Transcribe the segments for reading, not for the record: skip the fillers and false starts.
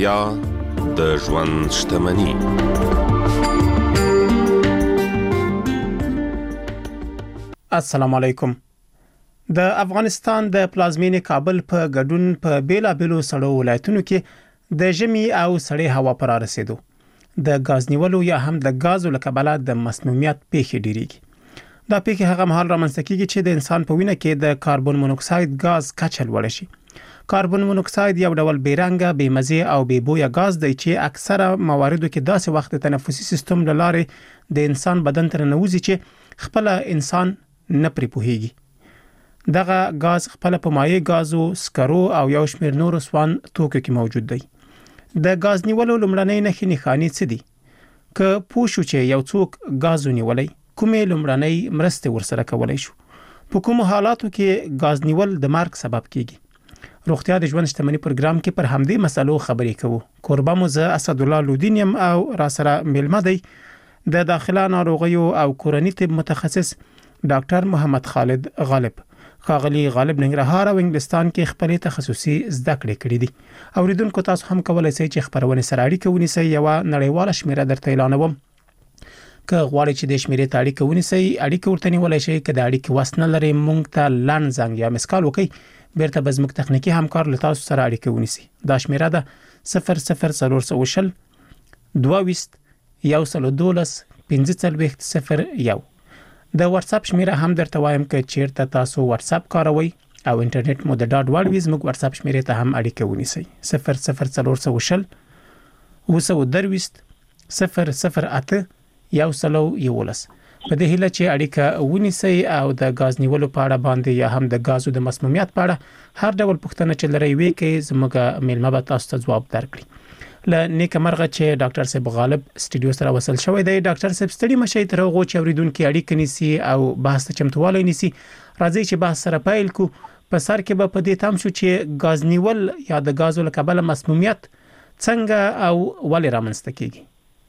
روغتیا د ژوند شتمني. السلام علیکم. د افغانستان د پلازمینې کابل په ګډون په بیلابېلو سړو ولایتونو کې د ژمي او سړې هوا پر رسیدو د غاز نیولو یا هم د غازو لکبله د مسمومیت پیښې ډیریږي. دا پیښې هغه مهال رامنځته کیږي چې د انسان په وینه کې د کاربن مونوکساید غاز کچه لوړه شي. کاربن مونوکساید یو ډول بیرنګه، بېمزه او بېبویه غاز دی چې اکثره مواردو کې داسې وخت تنفسي سیستم له لارې د انسان بدن ته ننوځي چې خپل انسان نه پرې پوهیږي. دغه غاز خپل په مایع غازو، سکرو او یو شمېر نورو سوان توکو کې موجود دی. د غاز نیولو لومړنۍ نښې څه دي؟ که پوه شو چې یو څوک غاز نیولای، کومې لومړنۍ مرستې ورسره کولای شو؟ په کومو حالاتو کې غاز نیول د مرګ سبب کیږي؟ روغتیا د ژوند شتمني پروګرام کې پر همدې مسلو خبرې کوو. قربان مو زه اسد الله لودین یم او را سره ملما دی د داخله ناروغیو او کورني طب متخصص ډاکټر محمد خالد غالب. خاغلی غالب ننګرهار او انګلستان کې خپل تخصصي زده کړې کړې دي. اوریدونکو تاسو هم کولای شئ چې خبرونه سره اړیکه ونیسئ. یو نړیواله شمیره درته اعلانوم. که غواړئ چې د شمیرې ته اړیکه ونیسئ، اړیکه ورته نیولای شئ. که د اړیکې وس نه لرئ، مونږ ته لاند زنګ یا مسکال وکړئ. بیرته به زموږ تخنیکی همکار له تاسو سره اړیکه ونیسي. دا شمیره ده 0040 22 112 1501. د واتس اپ شمیره هم درته وایم که چیرته تاسو واتس اپ کاروئ او انټرنیټ مو د ډاټ وړ وي، زموږ واتس اپ شمیره ته هم اړیکه ونیسئ. 0040 22 008 111. په دې هیله چې اړیکه ونیسئ او د غاز نیولو په اړه باندې یا هم د غازو د مسمومیت په اړه هر ډول پوښتنه چې لرئ وی کې زموږ ملما به تاسو ته ځواب درکړي. ل نیک مرغه چې ډاکټر صاحب غالب سټوډیو سره وصل شوی دی. ډاکټر صاحب ستړي مشي تر هغه چې اوریدونکو اړیکه نیسي او بحث ته چمتوالی نیسي. راځي چې بحث سره پیل کو. په سر کې به په دې تام شو چې غاز نیول یا د غازو لکبله مسمومیت څنګه او ولې رامنځته کیږي.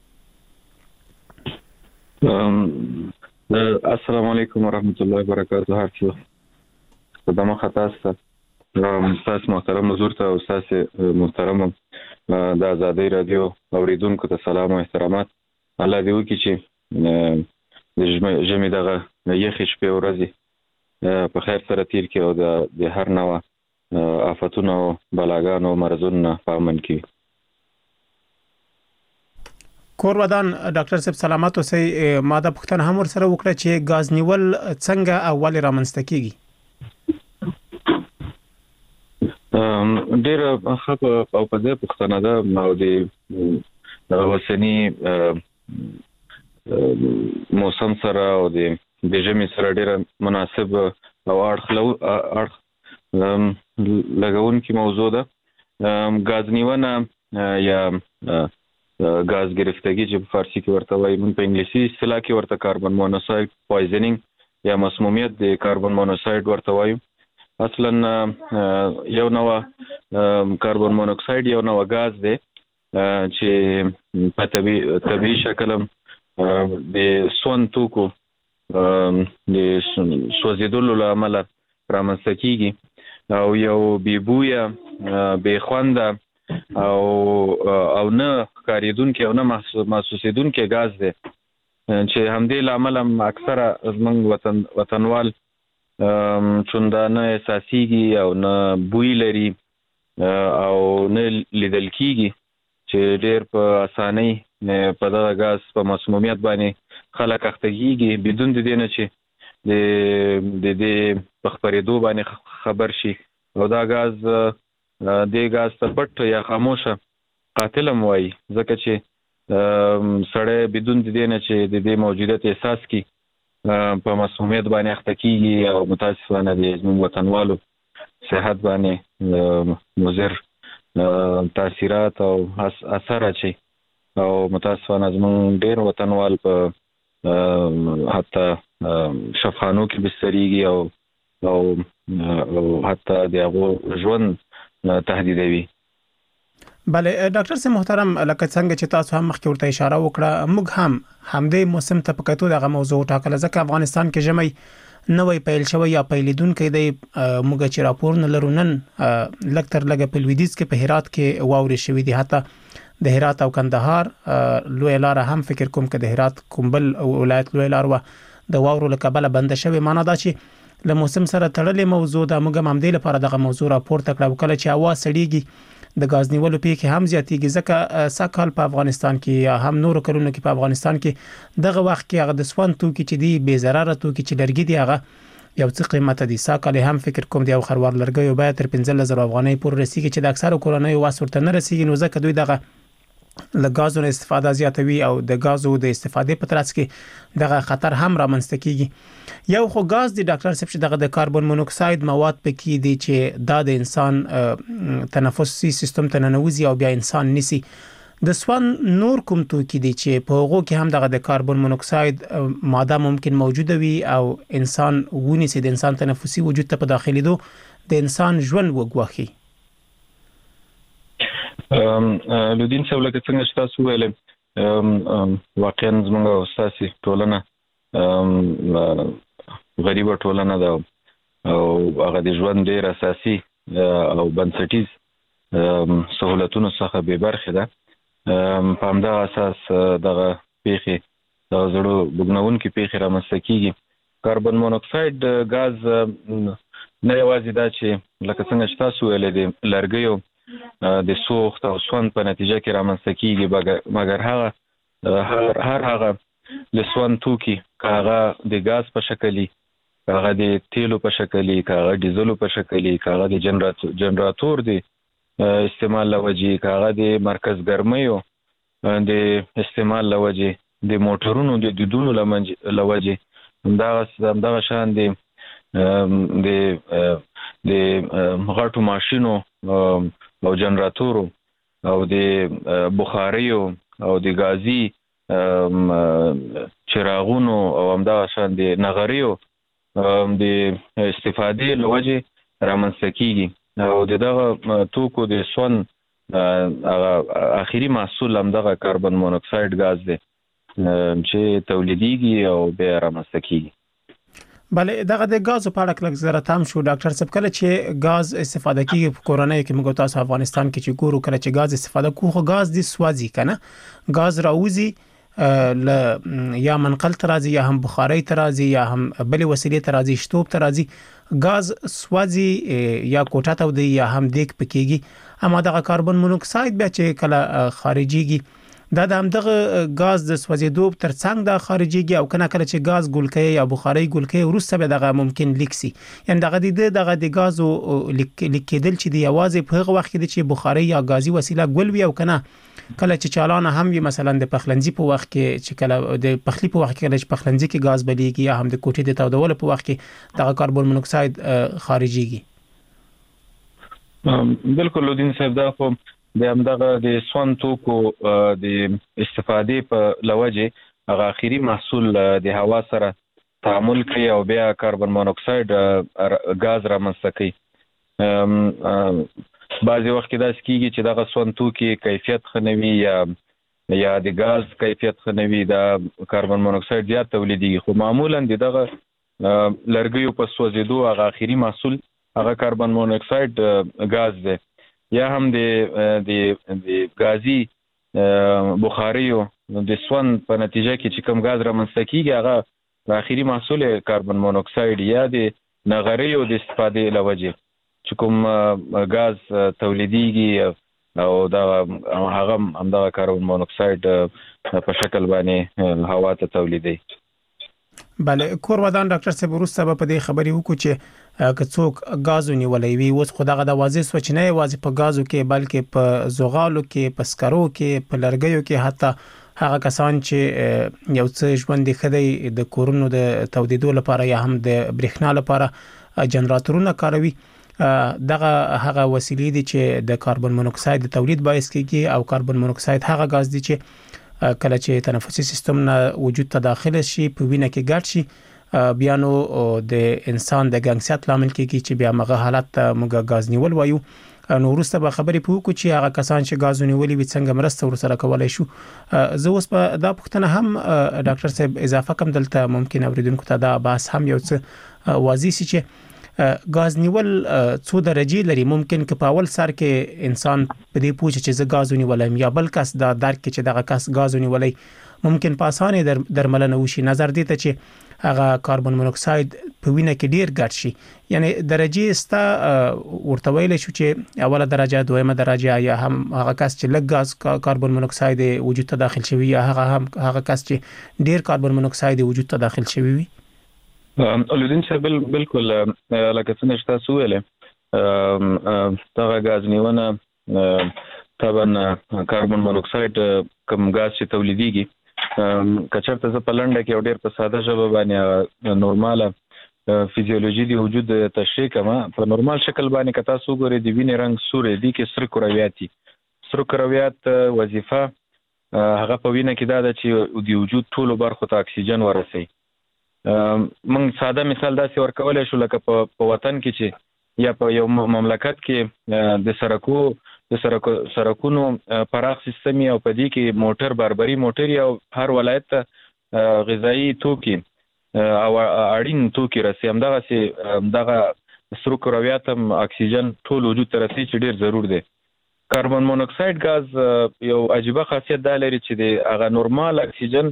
السلام علیکم ورحمت الله وبرکاته. هر څه قدمه خطا است استاد محترم حضور ته او استاد محترم د آزادۍ رادیو اوریدونکو ته سلام او احترامات. الله دې وکړي چې د ژمي دغه یخې شپې ورځې په خیر سره تیر کړي او د هر نوع آفتونو او بلاګانو او مرضونو نه په امن کړي. کور ودان ډاکټر صاحب سلامات اوسئ. ما دا پوښتنه هم ورسره وکړه چې غاز نیول څنګه او ولې رامنځته کیږي. ډېر ښه او په دې پوښتنه ده او د اوسني موسم سره او د ژمي سره ډېر مناسب او اړخ لګونکې موضوع ده. غاز نیونه یا غاز گرفتگی چې په فارسی کې ورته وایي، موږ په انګلیسي اصطلاح کې ورته کاربن مونوکساید پویزنینګ یا مسمومیت د کاربن مونوکساید ورته وایو. اصلا یو نوع کاربن مونوکساید یو نوع غاز دی چې په طبیعي شکل د سون توکو د سوځیدلو له امله رامنځته کیږي او یو بېبویه، بې خونده او نه ښکارېدونکی او نه محسوسېدونکی غاز دی چې همدې له امله اکثره زموږ وطنوال چندانه احساسیږي او نه بوی لري او نه لیدل کیږي چې ډېر په اسانۍ په دغه غاز په مسمومیت باندې خلک اخته کیږي بدون د دې نه چې د دې په خپرېدو باندې خبر شي. او دا غاز د غاز ته پټ یا خاموشه قاتل هم وایي، ځکه چې سړی بدون د دې نه چې د دې موجودیت احساس کی په مسمومیت باندې اخته کیږي او متاسفانه د زموږ وطنوالو صحت باندې مضر تاثیرات او اثر اچي او متاسفانه زموږ ډېر وطنوال په حتی شفاخانو کې بستریږي او حتی د هغو ژوند تهدیدوي. بله ډاکټر صاحب محترم، لکه څنګه چې تاسو هم مخکې ورته اشاره وکړه، موږ هم همدې موسم ته په کتو دغه موضوع ټاکله، ځکه افغانستان کې ژمی نوې پیل شوی یا پیلیدونکو د موږ چې راپور نه لرو نن لکتر لګه په لویدیځ کې په هرات کې واورې شوې دي حتی د هرات او کندهار لوی لار هم فکر کوم چې د هرات کومبل ولایت لوی لار و د واورو لکبله بند شوی معنا دا چې له موسم سره تړلې موضوع د موږ هم د لپاره دغه موضوع راپورته کړو کله چې هوا سړیږي د غاز نیولو پیښې هم زیاتېږي ځکه سکهال په افغانستان کې یا هم نورو کلونو کې په افغانستان کې دغه وخت کې هغه د سون توکي چې دی بې ضرره توکي چې لرګي دی هغه یو څه قیمت دي سکهال هم فکر کوم دی او خروار لرګي باید تر 15000 افغانۍ پورې رسیدي چې د اکثره کورنۍ واس ورته نه رسیدي نو ځکه دوی دغه له غازو استفاده زیاتوي او د غازو د استفادې په ترڅ کې دغه خطر هم رامنځته کیږي یو خو غاز دی ډاکټر صاحب چې دغه د کاربن مونوکساید مواد پکې دي چې دا د انسان تنفسي سیستم ته ننوځي او بیا انسان نسی د سوان نور کوم توکي دي چې په هغه کې هم دغه د کاربن مونوکساید ماده ممکن موجوده وي او انسان ونیسي د انسان تنفسي وجود ته په داخلي دو د انسان ژوند وګواخي لودین صاحب لکه څنګه چې تاسو ویل واقعا زموږ استاسي ټولنه غریب ټولنه ده او هغه د ژوند ډیر اساسي او بنسټیز سہولتونو څخه به برخه ده په همدا اساس دغه پیښې د زړو بګناونکو پیښې رامنځته کیږي کاربن مونوکساید غاز نه یوازې دا چې لکه څنګه چې تاسو ویل دي لرګیو د سوخت او سون په نتیجه کې رامنځته کیږي مګر هغه هغه د سون توکي کاغه د غاز په شکلي کاغه د تیلو په شکلي کاغه ډیزلو په شکلي کاغه د جنراتور دی استعمال لوجي کاغه د مرکز ګرمیو د استعمال لوجي د موټرونو د دودونو لوجي دا شان د غټو ماشينو او جنراتورو او د بخاریو او د غازي چراغونو او همدا شان د نغریو د استفادې لوجه رامنځته کیږي او دغه توکو د سون اخیری محصول همدغه کاربن مونوکساید غاز دی چې تولیديږي او بیا رامنځته کیږي بله دغه د غاز په اړه کله زره تام شو ډاکټر صاحب کله چې غاز استفاده کیږي په کورنۍ کې موږ تاسو افغانستان کې چې ګورو کله چې غاز استفاده کوو غاز د سوازي کنه غاز راوځي ل یا منقل ترازی یا هم بخاری ترازی یا هم بل وسیله ترازی شتوب ترازی غاز سوازي یا کوټه ته دی یا هم دیک پکېږي اما دغه کاربن مونوکساید بیا چې کله خارجيږي دا د همدغه غاز د سوځیدو تر څنګ د خارجيږي او کله چې غاز ګولکې یا بخاري ګولکې ورسته به دغه ممکن لیکسي یعنی دغه د غازو لیکیدل چې دی आवाज په هغه وخت کې چې بخاري یا غازي وسیله ګولوي او کله چې چالان هم وي مثلا د پخلنځي په وخت کې چې کله د پخلی په وخت کې چې پخلنځي کې غاز بلیږي یا هم د کوټې د تودولو په وخت کې دغه کاربن مونوکساید خارجيږي بالکل لودین صاحب دا خو د همدغه د سون توکو د استفادې په لوجه هغه اخیری محصول د هوا سره تعامل کوي او بیا کاربن مونوکساید غاز رامنځته کوي بعضی وخت کې دا سکیږي چې دغه سون توکي کیفیت خنوي یا د غاز کیفیت خنوي دا کاربن مونوکساید زیات تولیديږي خو معمولا دغه لرګیو په سوځیدو هغه اخیری محصول هغه کاربن مونوکساید غاز دی یا هم د غازي بخاریو د سون په نتیجه کې چې کوم غاز رامنځته کیږي هغه اخیری محصول کاربن مونوکساید یا د نغریو د استفادې لوجه چې کوم غاز تولیديږي او دا هغه همدغه کاربن مونوکساید په شکل باندې هوا ته تولیدي بله کور ودان ډاکټر صاحب ورسته په دې خبرې وکړو چې که څوک غازو نیولې وي اوس خو دغه د واضح سوچ نه واضح په غازو کې بلکې په زغالو کې په سکرو کې په لرګیو کې حتی هغه کسان چې یو څه ژوند خدای د کورونو د تودیدو لپاره یا هم د برېښنا لپاره جنراتورونه کاروي دغه هغه وسیلې دي چې د کاربن مونوکساید د تولید باعث کیږي او کاربن مونوکساید هغه غاز دي چې کله چې تنفسي سیستم نه وجود ته داخله شي په وینه کې ګډ شي بیا نو د انسان د ګنګسیت لامل کیږي چې بیا مغه حالت موږ غاز نیول وایو نو ورسته به خبرې پوکو چې هغه کسان چې غاز نیولې وي څنګه مرسته ورسره کولای شو زه اوس په دا پوښتنه هم ډاکټر صاحب اضافه کوم دلته ممکن اوریدونکو ته دا بحث هم یو څه واضح شي چې غاز نیول څو درجه لري. ممکن که په اول سر کې انسان په دې پوښتنه چې زه غاز ونیولم یا بل کس دا درک کې چې دغه کس غاز ونیولای ممکن په اسانه درملنه وشي. نظر دی ته چې هغه کاربن مونوکساید په وینه کې ډیر ګډ شي. یعنی درجه ستا ورته ویل شو چې اوله درجه دویمه درجه یا هم هغه کس چې لږ غاز کاربن مونوکساید وجود ته داخل شوی یا هغه کس چې ډیر کاربن مونوکساید وجود ته داخل شوی وي. اولودین چې بالکل لکه څنګه تاسو ویل دا غاز نیونه طبعا کاربن مونوکساید کوم غاز چې تولیديږي کچرته ز پلنډه کې ډېر په ساده ژبه باندې نورماله فزیولوژي دی وجود تشریح کما په نورمال شکل باندې کتا سو ګوري دی وینې رنگ سورې دی کې سر کرویاتي سر کرویات وظیفه هغه په وینه کې دا چې دی وجود ټولو برخو ته اکسیجن ورسي. موږ ساده مثال داسې ورکولای شو لکه په وطن کې چې یا په یو مملکت کې د سرکونو پراخ سیستم او په دې کې موټر باربري موټر او هر ولایت ته غذایی توکي او اړین توکي رسي. همدغه سرو کرویات هم اکسیجن ټول وجود ته رسي چې ډیر ضرور دی. کاربن مونوکساید غاز یو عجیبه خاصیت دا لري چې د هغه نورمال اکسیجن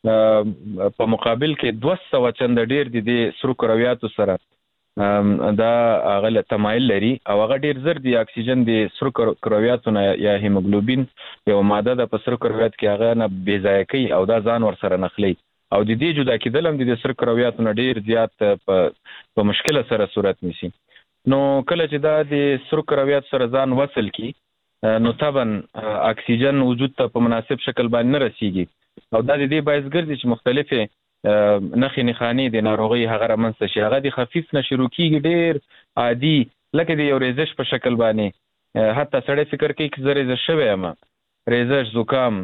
په مقابل کې 200 چنده ډیر دي د سرو کرویاتو سره دا هغه تمایل لري او هغه ډیر زر دی اکسیجن د سرو کرویاتو یا هیموګلوبین یو ماده د سرو کرویات کې هغه نه بې ځای کوي او دا ځان ور سره نخلي او د دې جدا کېدل هم د سرو کرویاتو نه ډیر زیات په مشکله سره صورت نیسي. نو کله چې دا د سرو کرویات سره ځان وصل کی نو طبعا اکسیجن وجود ته په مناسب شکل باندې نه رسیږي او دا د دې باعث ګرځي چې مختلفه نخې نخانی د ناروغي هغه رامنځته شي. هغه د خفیف نشرو کیږي ډیر عادي لکه د یو ریزش په شکل باندې حتی سړی فکر کوي چې زه ریزش شوی یم ریزش زکام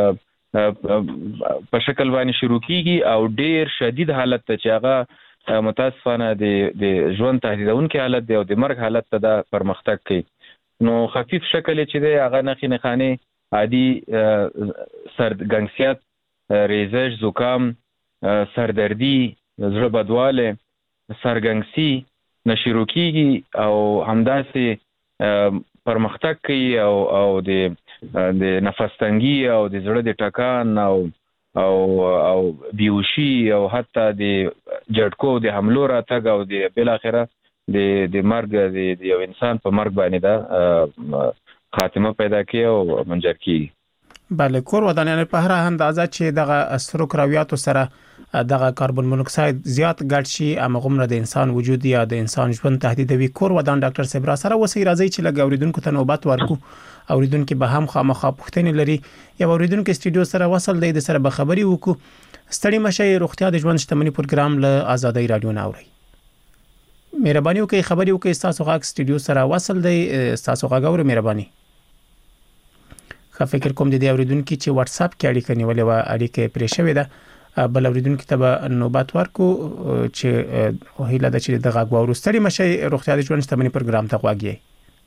په شکل باندې شروع کیږي او ډیر شدید حالت ته چې هغه متاسفانه د ژوند تهدیدونکي حالت دی او د مرګ حالت ته د پرمختګ کوي. نو خفیف شکل چې دی هغه نخې نخانی عادي سرګنګسیت ریزش زکام سردردی زړه بدواله سرګنګسي نشرو کیږي او همداسې پرمختګ کوي او د نفس تنګي او د زړه د ټکان او بیوشي او حتی د جړکو د حملو راتګ او د بل اخره د مرګ د یو انسان په مرګ باندې دا خاتمه پیدا کوي او منجر کیږي. بله کور ودانیان په هر اندازه چې دغه سرو کرویاتو سره دغه کاربن مونوکساید زیات ګډ شي امغه د انسان وجود یا د انسان ژوند تهدیدوي. کور ودان ډاکټر صبرا سره وسی راځي چې لګ اوریدونکو ته نوبت ورکو. اوریدونکو به هم خامخا پوښتنې لري یا اوریدونکو استودیو سره وصل دی د سره به خبري وکړو. ستړي مشه روغتیا د ژوند شتمنۍ پروګرام له آزادۍ رادیو ناوړي. مهرباني وکړئ خبري وکړئ تاسو غاک استودیو سره وصل دی تاسو غاګور مهرباني. فکر کوم د دې اوریدونکو چې واتس اپ کې اړیکه نیولې و اړیکه پرې شوې ده بل اوریدونکو ته به نوبت ورکو چې هیله ده چې د غاګ ورستړي مشه روغتیا د ژوند شتمنۍ پروګرام ته غواګي.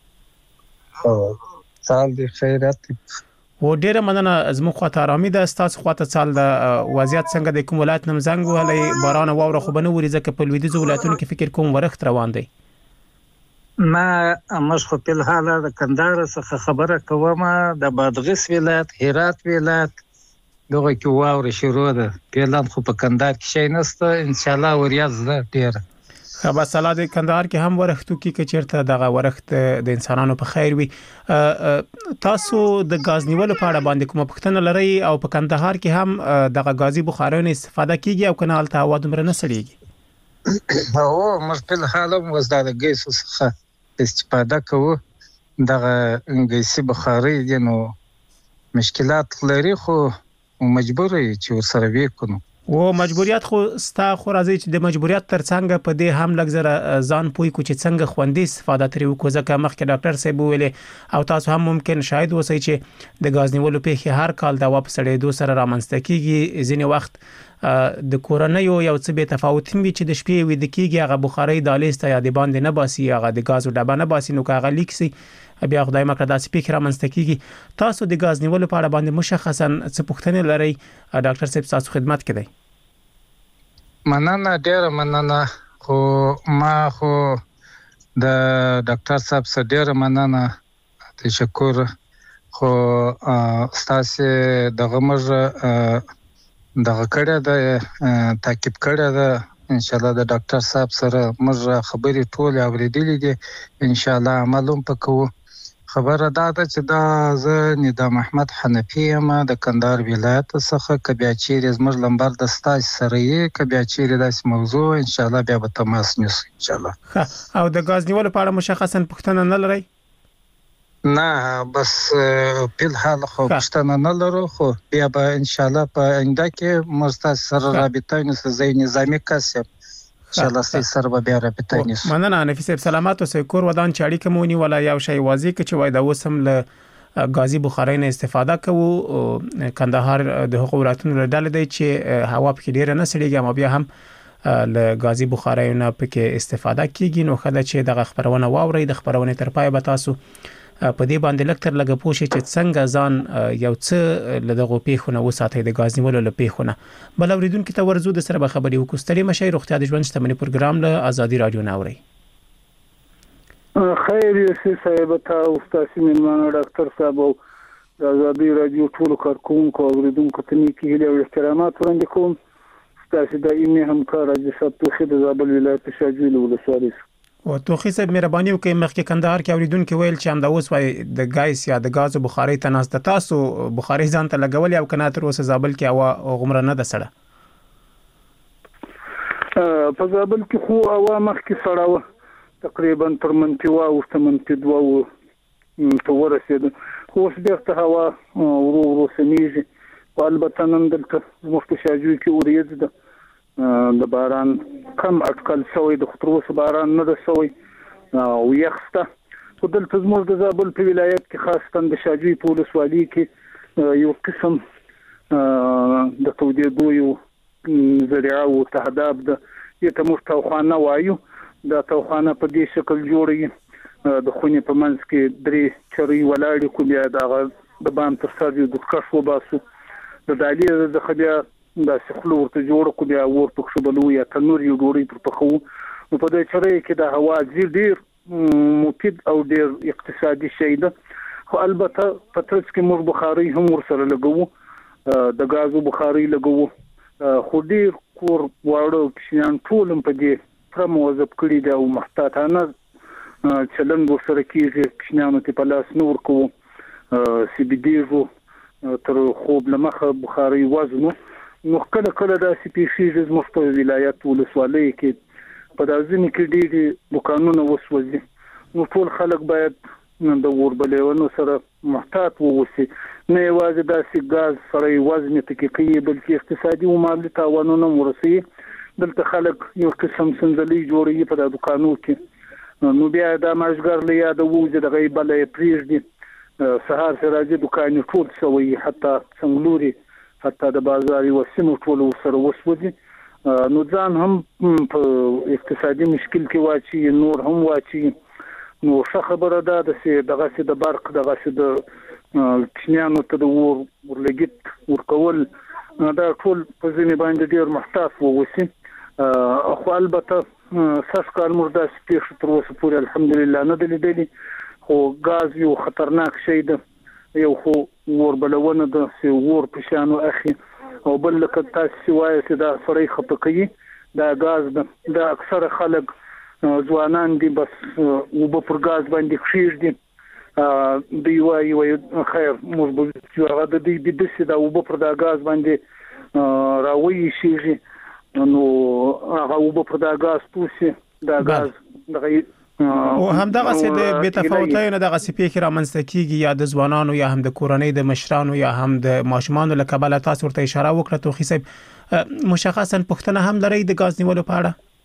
سال دی خیرات و ډیره مننه زموږ خواته آرامي ده تاسو خواته سال د وضعیت څنګه د کوم ولایت نم زنګ وهلې باران واوره خو بنو وري ځکه په لویدیځ ولایتونو کې فکر کوم ورخت روان دی. ما مش خو په حال د کندهار څخه خبره کوم د بادغیس ولایت هرات ولایت دغه کې واوره شروع ده پیلان خو په کندهار کې شي نسته ان شاء الله وریاض ده ډیر خبر سلا د کندهار کې هم ورختو کې چیرته دغه ورخت د انسانانو په خیر وي. تاسو د غاز نیولو په اړه باندې کوم پوښتنه لرئ او په کندهار کې هم دغه غازي بخارونه استفاده کیږي او کنه الته هوا دومره نه سړيږي؟ هو مش په حال هم وزداد ګیس څخه استفاده کوو دغه ګیسي بخاري دي نو مشکلات لري خو مجبور یې چې سره وکړو. و مجبوریت خو ستا خو راځي چې د مجبوریت ترڅنګ په دې هم لګزره ځان پوي کو چې څنګه خوندې استفاده ترې وکړو ځکه مخکې ډاکټر صاحب ویلي او تاسو هم ممکن شاید وسی چې د غاز نیولو په هر کال د واپس سړېدو سره رامنځته کیږي. ځینې وخت د کورنۍ یو څه به تفاوت وي چې د شپې وې د کیږي هغه بخاري د لیسته یا د باندې نه باسي هغه د غاز ډبه نه باسي نو هغه لیکسي بیا خدای مکړه داسې فکر رامنځته کیږي. تاسو د غاز نیولو په اړه باندې مشخصا څه پوښتنه لرئ ډاکټر صاحب تاسو خدمت کوي؟ مننه ډیر مننه خو ما خو د ډاکټر صاحب سره ډیر مننه تشکر خو تاسو دغه موږ دغه کړه د تعقیب کړه د ان شاء الله د ډاکټر صاحب سره موږ خبرې ټول اوریدلې دي ان شاء الله عملوم پکو خبره دا ده چې دا زه نظام احمد حنفي یم د کندهار ولایت څخه کبیا چیرې زموږ لمبر د ستاج سره یې کبیا چیرې داسې موضوع ان شاء الله بیا به تماس نیسو ان شاء الله او د غاز نیولو په اړه مشخصا پوښتنه نه لرئ نه بس په الحال خو پښتنه نه لرو خو بیا به ان شاء الله په آینده کې مرسته سره رابطه نسو زي نظامی کسب ان شاء الله سره بیا رابطه نسو مننه نفیس صاحب سلامات اوسئ کور ودان چې اړیکه مونی ولا یو شی واضح ک چې وای دا وسم له غازی بخاری نه استفاده کوو کندهار د حقوق ولایتونو ډلې دی چې هوا په ډیر نه سړيږي ما بیا هم له غازی بخاری نه پکې استفاده کیږي نو خدای چې دغه خبرونه واوري د خبرونه تر پای به تاسو په دې باندې لکتر لګه پوښي چې څنګه ځان یو څه لدغه پیښونه وساتي د غاز نیولو له پیښونه بل اوریدونکو ته ورزو د سره به خبري وکړستري مشي روغتیا د ژوند شتمنۍ پروګرام له ازادي رادیو ناوري خیر یې صاحب ته استاد ملمان ډاکټر صاحب او ازادي رادیو ټول کارکونکو اوریدونکو ته نیکی له احترامات وړاندې کوم استاد دایمي همکار د سپتوخي د زابل ولایت شاجویل ولسوالۍ او توخی صاحب مهرباني وکړئ مخکې کندهار کې اوریدونکو ویل چې هم دا اوس وای د غاز یا د غاز بخاری تناست تاسو بخاری ځان ته لګول یا کنه تر اوسه زابل کې او غمره نه د سړه په زابل کې خو هوا مخکې سړه تقریبا تر منتوا او منتدوا ته ورسېد خو اوس بیرته هوا ورو سمېږي البته نن دلته مفتشاجوي کې اوریځ ده د باران کم اټکل شوی د خطروس باران نه رسوي او یخسته خو دلته زموږ د زابل په ولایت کې خاصه د شاجوی په ولسوالۍ کې یو قسم د تودېدو یو ذریعه او تهداب د یته مستوخانه وایو د توخانه په دې شکل جوړي د خونې په منځ کې درې چرې ولاړې کو بیا د بام تر سر یو د کښو باسو د دالې د خبیا دا سخلو ورته جوړ کو بیا ورته خبلو یا تنور یو ډوړی پر پخو نو په دې چرې کې د هوا ډیر مفید او ډیر اقتصادي شی ده خو البته په ترڅ کې موږ بخاری هم ورسره لګو د غازو بخاری لګو خو ډیر کور واړو کښیان ټول په دې پر موظف کړی دا او محتاطانه چلند ورسره کیږي کښینانو ته په لاس نور کو سی بي ډي تر خوب لمخه بخاری وزنو نو کله کله د سی پی سی زموږ په ولایت ولسوالۍ کې په دازنی کې ډېری دکانونه وسوځي نو ټول خلک باید د وربلېونو سره محتاط ووسی نه یوازې د سی غاز سره وزن ته کې کوي بلکې اقتصادي او مالي تاوانونه ورسي دلته خلک یو قسم سنځلي جوړي په دکانو کې نو بیا د ماجګر لیا د وځي د غیبلې پریږدي سهار سراجي دکان ټول سوي حتی څنګلوري حتی د بازار یو سیمو ټول سره وسوځي نو ځان هم په اقتصادي مشکل کې واچي نور هم واچي نو څه خبره ده دغه د برق دغه د کښینانو ته د ورلګیت ورکول دا ټول په ځینې باندې ډیر محتاط ووسی خو البته ساس کال مردا سپیښ تر اوسه پورې الحمدلله نه دلیدلی خو غاز یو خطرناک شی ده یو خو وربلونه د ور پښانو اخی او بل لکه تاسو وایي چې دا سړی خپکې دا غاز د اکثر خلک ځوانان دي بس او په غاز باندې خېږي دی وایي خیر موږ چې هغه د دې د څه دا او په دا غاز باندې راوي شيږي نو هغه او په دا غاز توسي دا غاز دغه او همدغه څه د بتفاوتۍ نه دغه سپیکر امنځته کیږي یا د ځوانانو یا هم د کورنۍ د مشرانو یا هم د ماشومان له کبل تاسو ورته اشاره وکړه توخی صاحب مشخصا پښتنه هم لري د غاز نیولو په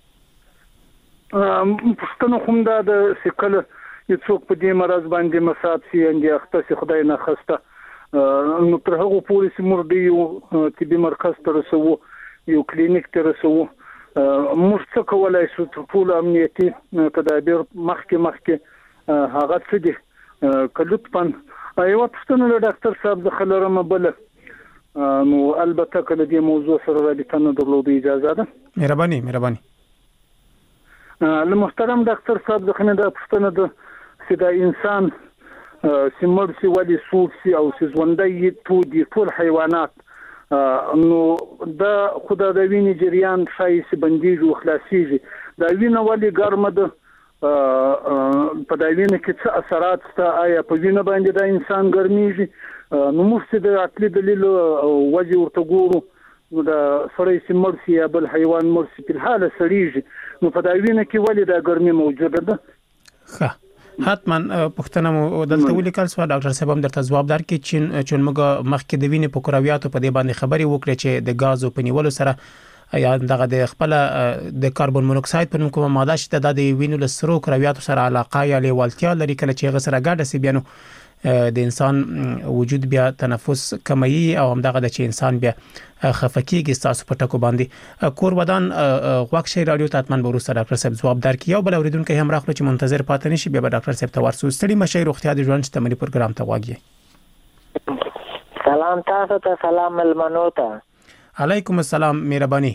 اړه پښتنه هم د سکل یو څوک په دې مرز باندې مصاب سي اندي اخته خدای نه خسته نو تر هغه پولیس مردي یو طبي مرکز ته رسو یو کلینیک ته رسو موږ څه کولای شو ټول امنیتي تدابیر مخکې هغه څه دي کلطفن ایو پښتنه له ډاکټر صاحب د خلرمه بل نو البته کله دې موضوع سره رابطه نه درلوده اجازه ده مهرباني له محترم ډاکټر صاحب ځخنه د پښتنه د سیدا انسان سیمړ سی ولي سوق سی او سی ژوندۍ ټول حیوانات نو د خدای د وینې جریان شای سی بندیږي او خلاصيږي دا وینه ولي ګرمه ده په دا وینه کې څه اثرات شته آیا په وینه باندې د انسان ګرميږي نو موږ د عقلي دلیل وجه ورته ګورو نو د سړی سی مړ سی یا بل حیوان مړ سی په حاله سړیږي نو په دا وینه کې ولي دا ګرمي موجوده ده ښه حتما پښتنه مو دلته ولیکل سو ډاکټر صاحب هم درته جواب درکړي چې موږ مخکې د وینې په کرویاتو په دې باندې خبري وکړي چې د غازو په نیولو سره یا دغه د خپل د کاربن مونوکساید په نوم کومه ماده شته د وینې له سرو کرویاتو سره علاقه یا لیوالتیا لري کله چې غسر غاډه سی بیانو د انسان وجود بیا تنفس کموي او همدغه د چې انسان بیا خفقيږي تاسو په ټکو باندې کور ودان غوښ شي رادیو تاتمن بروسه ډاکټر صاحب جواب درکړي او بل اوریدونکو هم راخلو چې منتظر پاتې نشي بیا ډاکټر صاحب ته ورسو ستړي مشي روغتیا د ژوند شتمنۍ پروګرام ته واګي سلام تاسو ته سلام ملمنو ته علیکم السلام مهرباني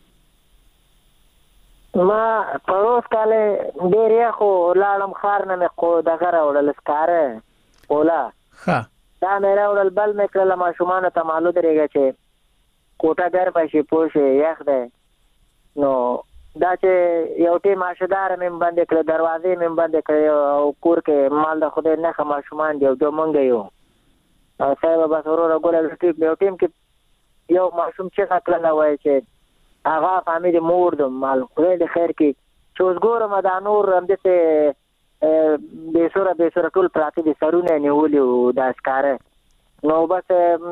ما پروس کاله ډیر خو لاړم خار نه مې کو دغه راوړل سکاره اولا ها دا مې راوړل بل مې کړل ما شومان ته معلوم درېږي چې کوټه ګرم شي پوښي یخ ده نو دا چې یو ټی ماشدار مې باندې کړ دروازې مې باندې کړ او کور کې مال د خوده نه خما شومان دی جو مونږ یو صاحب بس ورور غوړل ټیپ یو ټیم کې یو ماشوم چې خپل نه وای چې هغه فاميلي مور د مال خو د خیر کې چې اوس ګورم دا نور هم دته به سوره ټول پراته دي سرونه نیولې او دا ښکاره نو بس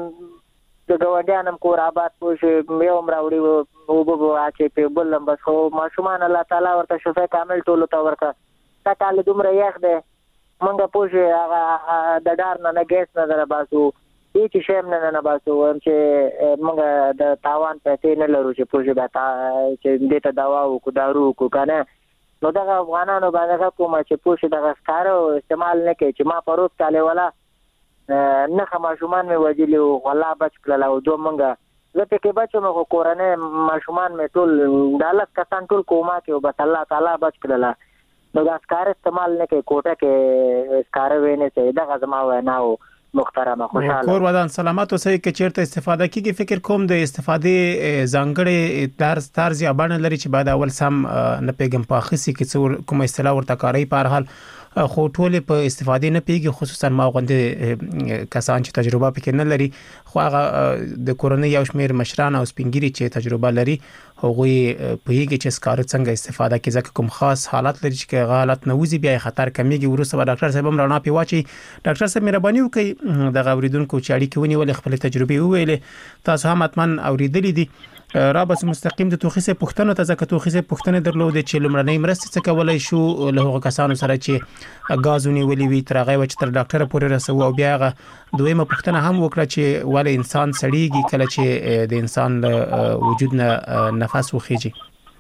د ګوډیانم کور آباد پوښ مې عمر وړي او بو اچي په بلم بس خو ماشومان الله تعالی ورته شفاء کامل ټول تو ورکا تا کال دومره یخ ده مونږ پوښ هغه د ډار نه ګیس نه در باسو هیڅ شیم نه باسو چې مونږ د تاوان پته نه لرو چې پوښ به تا چې دې ته دوا او کو دارو کو کنه نو دغه افغانانو باندې کومه چې پوښ دغه ښکارو استعمال نه کوي چې ما پروت کاله ولا نه خماشومان مې وجلی او غلا بچ کړل او دوه مونږه زه ته کې بچو مې کورنه ماشومان مې ټول دالت کسان ټول کومه کې او بس الله تعالی بچ کړل نو دا ښکار استعمال نه کوي کوټه کې ښکار ویني چې دغه زما وناو محترمه خوشاله کور ودان سلامات اوسئ چې چیرته استفاده کیږي فکر کوم د استفادې ځانګړي طرز یا باندې لري چې بعد اول سم نه پیغام په خصي کې کوم اصطلاح ورته کاری په حال خو ټول په استفادې نه پیږي خصوصا ما غونډه کسان چې تجربه پکې نه لري خو هغه د کورونی یو شمیر مشران او سپینګری چې تجربه لري هغه پیږي چې سکار څنګه استفاده کوي ځکه کوم خاص حالت لري چې حالت نوځي بیا خطر کمیږي ورسره ډاکټر صاحب هم رانا پیواچی ډاکټر صاحب مهرباني وکړئ د اوریدونکو چې اړیکه ونیول خپل تجربه وویلې تاسو هم اتمن اوریدلې دي رابط مستقیم د توخیسه پښتنو ته ځکه توخیسه پښتنه درلود چې لمړنۍ مرسته څه کولای شو له هغه کسانو سره چې غازونی ولي وی ترغه و چې تر ډاکټر پورې رسو او بیا دویمه پښتنه هم وکړه چې ول انسان سړیږي کله چې د انسان وجود نه نفس وخیږي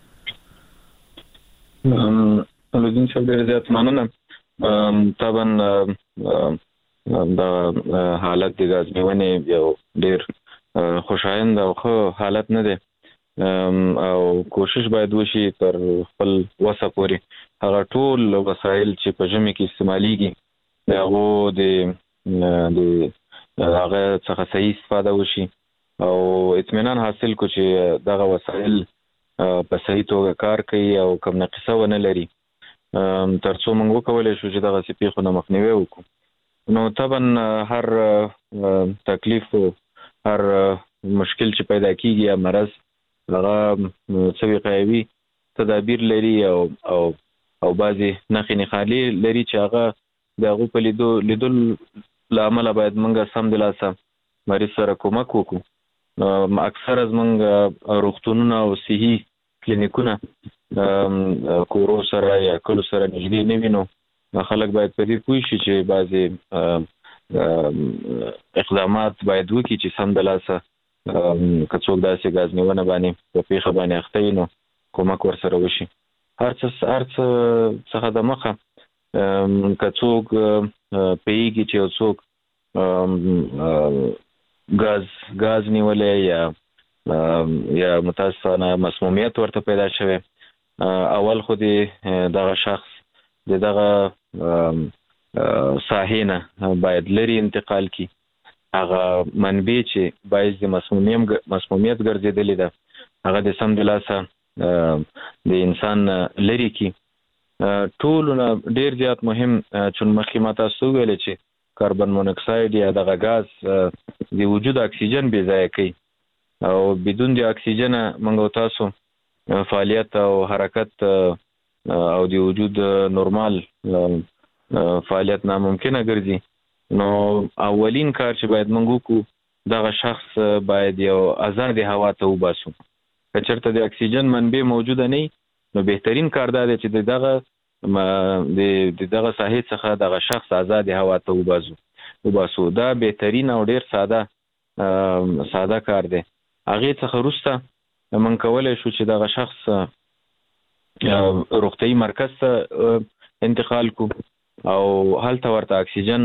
لودین صاحب ډیر زیات مننه طبعا د حالت د غازنیونه یو ډیر خوشایند او خو حالت نه ده او کوشش باید وشي تر خپل وسه پورې هغه ټول وسایل چې په جمع کې استعماليږي هغه د هغه څخه صحیح استفاده وشي او اطمینان حاصل کو چې دغه وسایل په صحیح توګه کار کوي او کوم نقصه ونه لري ترڅو موږ وکولای شو چې دغه سپیخو نه مخنیوي وکړو نو طبعا هر تکلیف هر مشکل چې پیدا کیږي یا مرض هغه څه وقایوي تدابیر لري او بعضی نخنی خالی لري چې هغه د هغه په لیدل لامل باید موږ سم دلاسه مریض سره کومک وکړو اکثر از موږ روغتونونه او صحي کلینیکونه کورو سره یا کلو سره نږدې نه وینو خلک باید په دې پوه شي چې بعضی اقدامات باید وکړي چې سم دلاسه کڅوګ داسې غازنیونه باندې په پیښه باندې اخته نو کومک ورسره وشي هر څه د مخه کڅوګ پیږي چې څوک غاز نیولې یا متاسفانه مسمومیت ورته پیدا شوه اول خو دغه شخص دغه ساحې نه باید لري انتقال کی هغه منبع چې باعث د مسمومیت ګرځېدلې ده هغه د سم د لاسه د انسان لري کی ټولونه ډیر زیات مهم چون مخکې ما تاسو ویل چې کاربن مونوکساید یا دغه غاز د وجود اکسیجن بې ځایه کوي او بدون د اکسیجن موږ تاسو فعالیت او حرکت او د وجود نورمال فعالیت ناممکنه ګرځي نو اولین کار چې باید موږ وکړو دغه شخص باید یو آزاد هوا ته وباسو که چېرته د اکسیجن منبع موجوده نه نو بهترین کار دا دی چې دغه ساحې څخه دغه شخص آزاد هوا ته وباسو دا بهترین او ډیر ساده کار دی هغې څخه وروسته موږ کولی شو چې دغه شخص روغتیايي مرکز ته انتقال کو او هلته ورته اکسیجن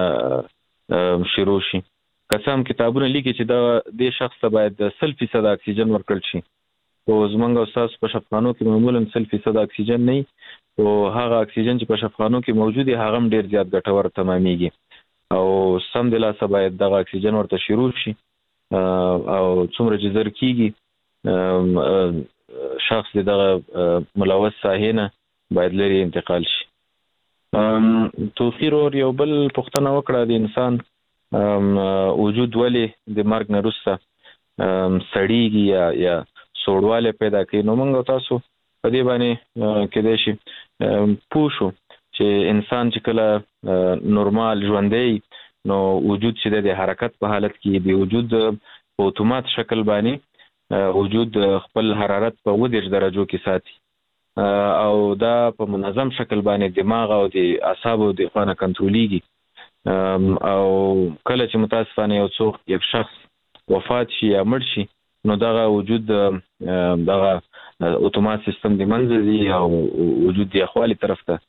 شروع شي قسم کتابونه لیکي چې د شخص ته باید 100% اکسیجن ورکړل شي او زمونږ استاد په شفاخانو کې معمولا 100% اکسیجن نه او هغه اکسیجن چې په شفاخانو کې موجود دی هغه ډیر زیات ګټور تمامېږي او سم د لاسه باید دغه اکسیجن ورته شروع شي او څومره چې زر کیږي شخص دغه ملوث ساحې نه باید لري انتقال شي توفیر اور یو بل پوښتنه وکړه د انسان وجود ولې د مرګ نه وروسته سړیږي یا سوړوالی پیدا کوي نو موږ تاسو په دې باندې کېدای شي پوه شو چې انسان چې کله نورمال ژوندی نو وجود چې د حرکت په حالت کې د وجود په اتومات شکل باندې وجود خپل حرارت په 30 درجو کې ساتي او دا په منظم شکل باندې دماغ او د اعصابو د خانه کنټرولېږي او کله چې متاسفانه یو شخص وفات شي یا مړ شي نو دغه وجود دغه اتومات سیستم د منځ دی او وجود د یخوالي طرف ته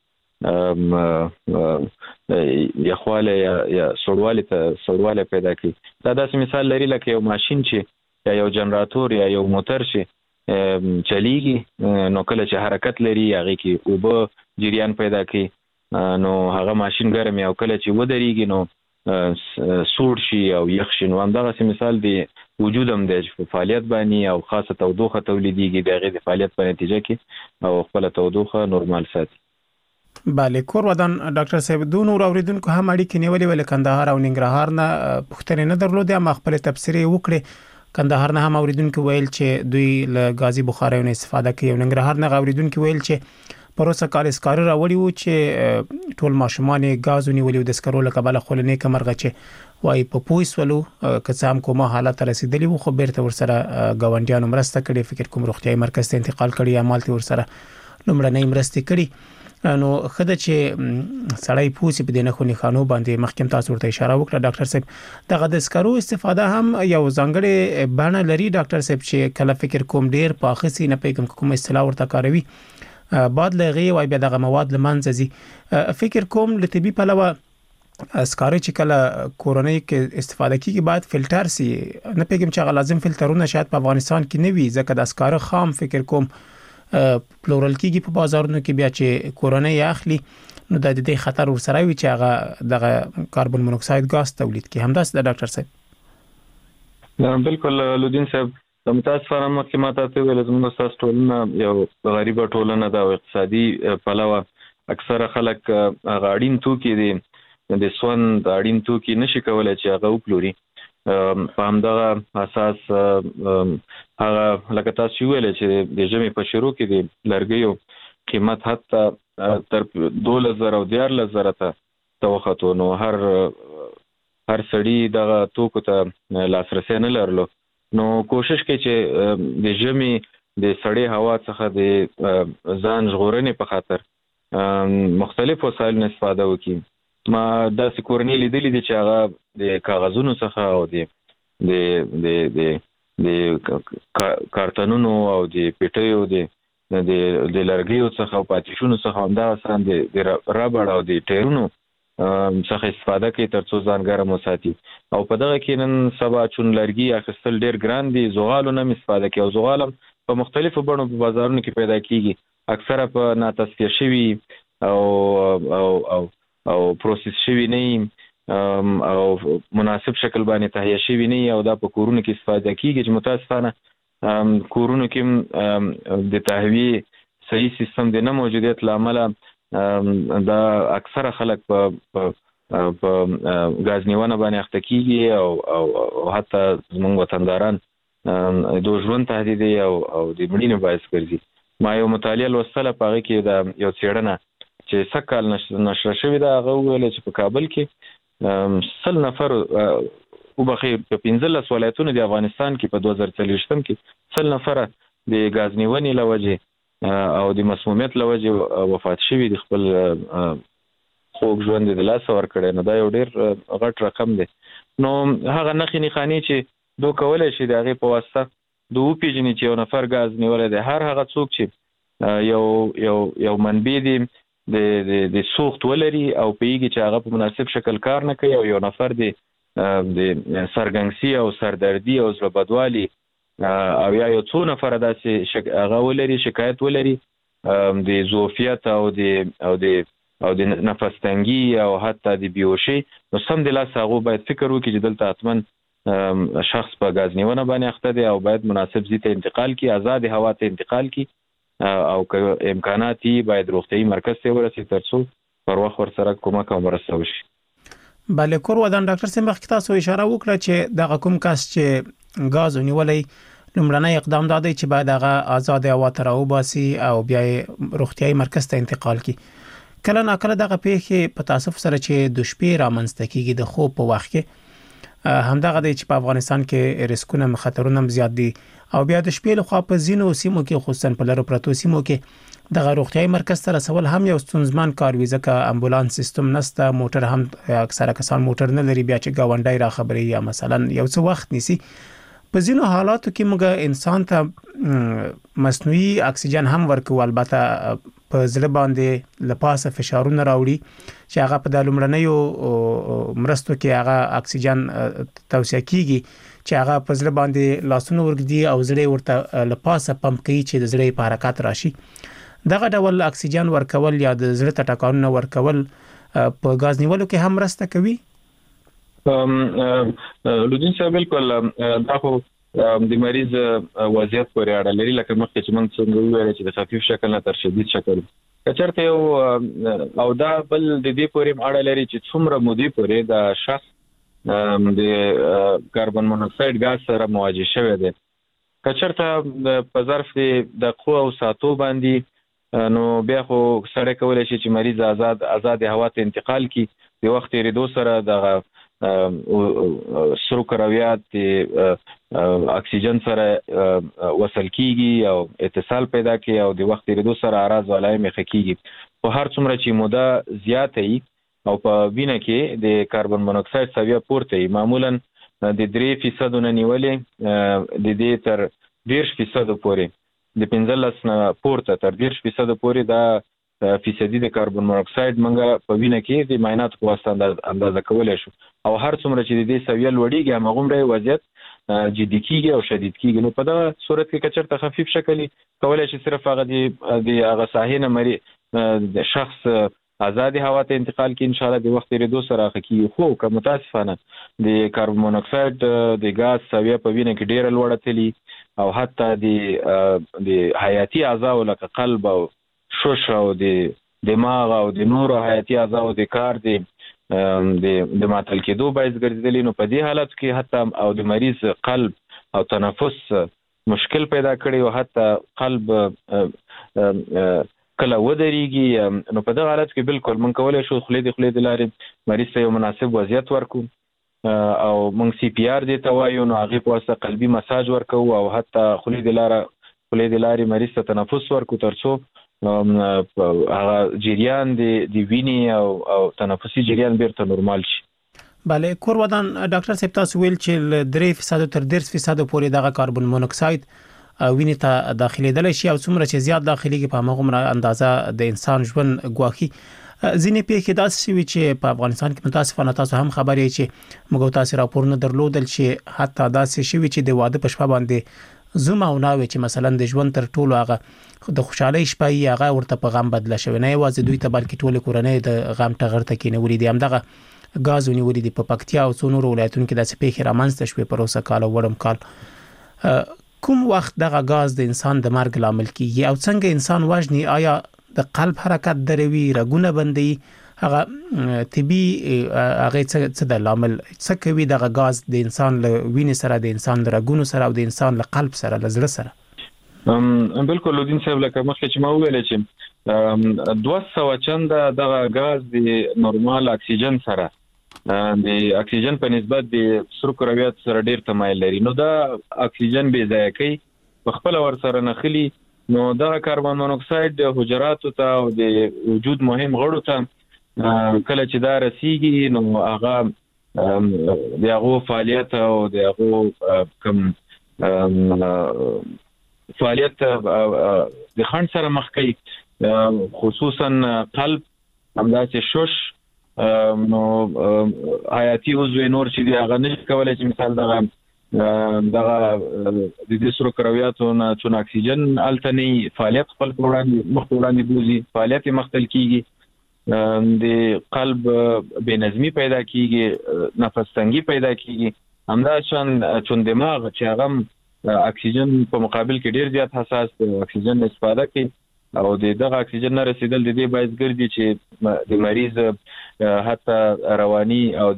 یخواله یا سوړواله پیدا کوي دا داسې مثال لري لکه یو ماشین چې یا یو جنراتور یا یو موټر چې چلیږي نو کله چې حرکت لري هغه کې اوبه جریان پیدا کوي نو هغه ماشین ګرم او کله چې ودرېږي نو سوړ شي او یخ شي نو همدغه مثال دی وجود هم د فعالیت باندې او خاصه تودوخه تولیدېږي د هغې د فعالیت په نتیجه کې او خپل تودوخه نورمال ساتي بله کور ودان ډاکټر صاحب د نور اوریدونکو هم اړیکې نیولې ولې کندهار او ننګرهار نه پوښتنې نه درلودې اما خپل تبصرې وکړې کندهار نه هم اوریدونکو ویل چې دوی له غازي بخاریو استفاده کوي او ننګرهار نه اوریدونکو ویل چې پروسه کال اسکار راوړي و چې ټول ماشومان غاز ونیولې د سکرو له کبله خلنې کمرغه چې وای په پویسولو کسام کومه حالت رسیدلی و خو بیرته ورسره غونډیانو مرسته کړي فکر کوم روغتيایي مرکز ته انتقال کړي یا مالتي ورسره لمړنۍ مرسته کړي نو خدای چې سړی پوسی په دینه خونی خانو باندې محکم تاسو ورته اشاره وکړه ډاکټر صاحب دغه د سکرو استفاده هم یو ځانګړی بڼه لري ډاکټر صاحب چې کله فکر کوم ډیر پاخسي نه پیګم کوم اصطلاح ورته کاروي بعد لغي وای بیا دغه مواد لمنځي فکر کوم لطبي پلوه اسکاري چې کله کورونی کې استفاده کیږي بعد فلټر سي نه پیګم چې لازم فلټرونه شاید په افغانستان کې نه وي ځکه د اسکار خام فکر کوم پلورل کیږي په بازارونو کې بیا چې کورونی اخلي نو د دې خطر ورسره وي چې هغه دغه کاربن مونوکساید غاز تولید کوي همداسې د ډاکټر صاحب بالکل لودین صاحب متاسفانه مخکې ما تاسو ویل زموږ تاسو ټولنه یو غریبه ټولنه ده او اقتصادي پلوه اکثره خلک غاډین توکي دي د سون غاډین توکي نشي کولای چې هغه وپلوري په همدغه اساس هغه لکه تاسو ویل چې د ژمي په شروع کې د لرګیو قیمت حتی تر 2000 او 14000 ته وخته نو هر سړی دغه توکو ته لاسرسي نه لرلو نو کوشش کوي چې د ژمي د سړې هوا څخه د ځان ژغورنې په خاطر مختلف وسایل استفاده وکړي ما داسې کورنۍ لیدلې دي چې هغه د کاغذونو څخه او د کارتنونو او د پیټیو د لرګیو څخه او پاتیشونو څخه همداسې د ربړ او د ټیرونو څخه استفاده کوي ترڅو ځان ګرم وساتي او په دغه کې نن سبا چون لرګي اخیستل ډیر ګران دي زغالو نه استفاده کوي او زغال په مختلفو بڼو په بازارونو کې پیدا کیږي اکثره په ناتصفیه شوی او پروسس شوی نه او مناسب شکل باندې تهیه شوی نه او دا په کورونو کې استفاده کیږي چې متاسفانه کورونو کې د تهویه صحیح سیستم د نه موجودیت لامل دا اکثره خلک په غاز نیونه باندې اخته کیږي او حتی زموږ وطنداران د ژوند تهدید او د مړینې باعث ګرځي. ما یو مطالعه لوستله په هغه کې د یو څېړنه چې سکهال نشر شوې ده هغه ویل چې په کابل کې 100 نفر او بخیر په 15 ولایتونو د افغانستان کې په 2023 کې 100 نفر د غاز نیونې لوجه او د مسمومیت لوجه وفات شوي د خپل خوږ ژوند د لاس ور کړی. نو دا یو ډیر غټ رقم دی. نو هغه نخې نخانی چې دوی کولای شي د هغې په واسطه د وپېژني چې یو نفر غاز نیولی دی. هر هغه څوک چې یو منبع دی د سوخت ولري او پوهېږي چې هغه په مناسب شکل کار نه کوي او یو نفر دی د سرګنګسي او سردردي او زړه بدوالي او یا یو څو نفر داسې هغه ولري شکایت ولري د ظوفیت او د نفس تنګي او حتی د بیهوشي، نو سم د لاس هغه باید فکر وکړي چې دلته حتما شخص په غاز نیونه باندې اخته دی او باید مناسب ځای ته انتقال کړي، آزاد هوا ته انتقال کړي او که امکانات باید روغتیايي مرکز ته ورسي ترڅو پر وخت ورسره کومک او مرسته وشي. بله کور ودان ډاکټر سیم مخکې تاسو اشاره وکړه چې دغه کوم کس چې غاز نیولای لومړنی اقدام دا دی چې باید هغه آزاد هوا ته راوباسي او بیا روغتیايي مرکز ته انتقال کړي. کله ناکله دغه پیښې په تاسف سره چې د شپې رامنځته کیږي د خوب په وخت کې همدغه دی چې په افغانستان کې ریسکونه خطرونه زیات دي او بیا د شپې لخوا په ځینو سیمو کې خصوصا په لرو پرتو سیمو کې دغه روغتیايي مرکز ته رسول هم یو ستونزمن کار وي ځکه امبولانس سیستم نشته، موټر هم اکثره کسان موټر نه لري، بیا چې گاونډي را خبري یا مثلا یو څه وخت نیسي. په ځینو حالاتو کې موږ انسان ته مصنوعي اکسیجن هم ورکو، البته په زړه باندې لپاسه فشارونه راوړي چې هغه په د لومړنیو مرستو کې هغه اکسیجن توصیه کیږي چې هغه په زړه باندې لاسونه ورګدي او زړه ورته لپاسه پمپ کوي چې د زړه په حرکت راشي. دغه ډول اکسیجن ورکول یا د زړه ته ټکانونه ورکول په غاز نیولو کې هم مرسته کوي. لودین صاحب بالکل دا خو د مریض وضعیت پورې اړه لري، لکه مخکې چې موږ څنګه وویل چې د خفیف شکل نه تر شدید شکل کچرته یو او دا بل د دې پورې اړه لري چې څومره مودې پورې د شخص د کاربن مونوکساید غاز سره مواجه شوی دی. کچرته په ظرف د قوه او ساعتو باندې نو بیا خو سړی کولی شي چې مریض آزاد هوا ته انتقال کړي، د وخت تېرېدو سره د سرو کرویات اکسیجن سره وصل کیږي او اتصال پیدا کوي او د وخت تېرېدو سره اعراض او علائم ښه کیږي. په هر څومره چې موده زیاته وي او په وینه کې د کاربن مونوکساید سویه پورته وي، معمولا د 3% نه نیولې د دې تر 10% پورې د 15 نه پورته تر 10% پورې دا فیصدي د کاربن مونوکساید منګه په وینه کې د معاینات په واسطه اندازه کولای شو او هر څومره چې د دې سویه لوړیږي همغومره وضعیت جدي کیږي او شدید کیږي. نو په دا صورت کې کچرته خفیف شکل کولای شي صرف هغه د هغه ساحې نه د شخص آزاد هوا ته انتقال کې ان شاء الله د وخت تېرېدو سره کیږي. خو که متاسفانه د کاربن مونوکساید د غاز سویه په وینه کې ډیره لوړه تللی او حتی د حیاتي اعضاء لکه قلب او شوش او د دماغ او د نورو حیاتي اعضاء د کار د معطل کېدو باعث ګرځېدلی، نو په دې حالت کې حتی او د مریض قلب او تنفس مشکل پیدا کړي او حتی قلب کله ودرېږي. نو په دغه حالت کې بالکل موږ کولی شو خولې د لارې مریض ته یو مناسب وضعیت ورکو او موږ CPR دې ته وایو، نو هغې په واسطه قلبي مساج ورکو او حتی خولې د لارې مریض ته تنفس ورکو ترڅو هغه جریان د وینې او تنفسي جریان بیرته نورمال شي. بله کور ودان ډاکټر صاحب تاسو ویل چې 3% تر 10% پورې دغه کاربن مونوکساید وینې ته داخليدل شي او څومره چې زیات داخليږي په هغه اندازه د انسان ژوند ګواخي. ځینې پیښې داسې وي چې په افغانستان کې متاسفانه تاسو هم خبرې چې موږ تاسو راپورونه درلودل چې حتی داسې شوي چې د واده په شپه باندې زوم او ناوي چې مثلا د ژوند تر ټولو هغه د خوشحالي شپه هغه ورته په غم بدله شوی نه یوازې دوی ته بلکې ټول کورنۍ د غم ټغر ته کې نیولې دي همدغه غاز ونیولې دي په پکتیا او څو نور ولایتونو کې د سپېخ رامنځته شوې پر اوسه کال وړم کال کوم وخت دغه غاز د انسان د مرګ لامل کیږي او څنګه انسان وژني آیا د قلب حرکت دروي رګونه بندي هغه طبي هغه څه د لامل څه کوي دغه غاز د انسان له وینې سره د انسان له رګونو سره او د انسان له قلب سره له زړه سره بالکل لودین صاحب لکه مخکې چې ما ویل چې 200 چنده دغه غاز د نورمال اکسیجن سره د اکسیجن په نسبت د سرو کرویات سره ډیر تمایل لري نو دا اکسیجن به ضایع کوي په خپل ور سره نخلي نو دا کاربن مونوکساید د حجراتو ته او د وجود مهم غړو ته کله چې دا رسیږي نو هغه د هغه فعالیت او د هغه کوم فعالیت د خند سره مخ کوي خصوصا قلب همداسې شوش نو حیاتي عضو نور چې دی هغه نشي کولای چې مثال دغه د دې سرو کرویاتو نه چون اکسیجن التنی فعالیت خپل وړاندې بوزي فعالیت مختل کیږي د قلب بنظمی پیدا کیږي نفس تنګي پیدا کیږي همدا چون دماغ چې هغه اکسیجن په مقابل کې ډیر زیات حساس دی اکسیجن استفاده کوي او دغه اکسیجن نه رسیدل د دې باعث ګرځي چې د مریض حتی رواني او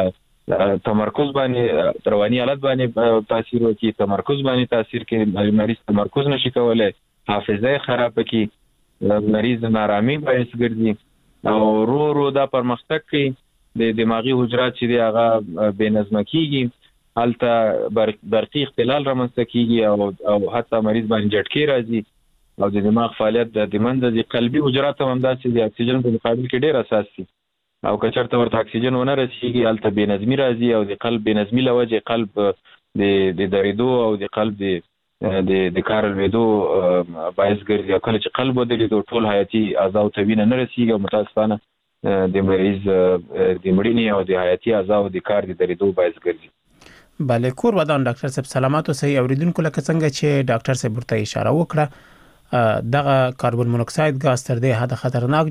د تمرکز باندې رواني حالت باندې تاثیر وکړي تمرکز باندې تاثیر کوي مریض تمرکز نشي کولای حافظه خراب کوي مریض نارامي باعث ګرځي او رو دا پرمختګ کوي د دماغي حجرات چې دی هغه بے نظم کیږي الته برقي اختلال رامنځته کیږي او حتی مریض باندې جټکي راځي او د دماغ فعالیت د دمنځ د قلبي حجرات هم داسې د اکسیجن په مقابل کې ډیر اساس دي او که چېرته ورته اکسیجن ونه رسیږي الته بے نظمي راځي او د قلب بے نظمي له وجې قلب د دریدو او د قلب د کار لویدو باعث ګرځي کله چې قلب ودرېدو ټول حیاتي اعضاء ته وینه نه رسیږي او متاسفانه د مریض د مړینې او د حیاتي اعضاء د کار د دریدو باعث ګرځي بله کور ودان ډاکټر صاحب سلامات اوسئ اوریدونکو لکه څنګه چې ډاکټر صاحب ورته اشاره وکړه دغه کاربن مونوکساید غاز تر دې حد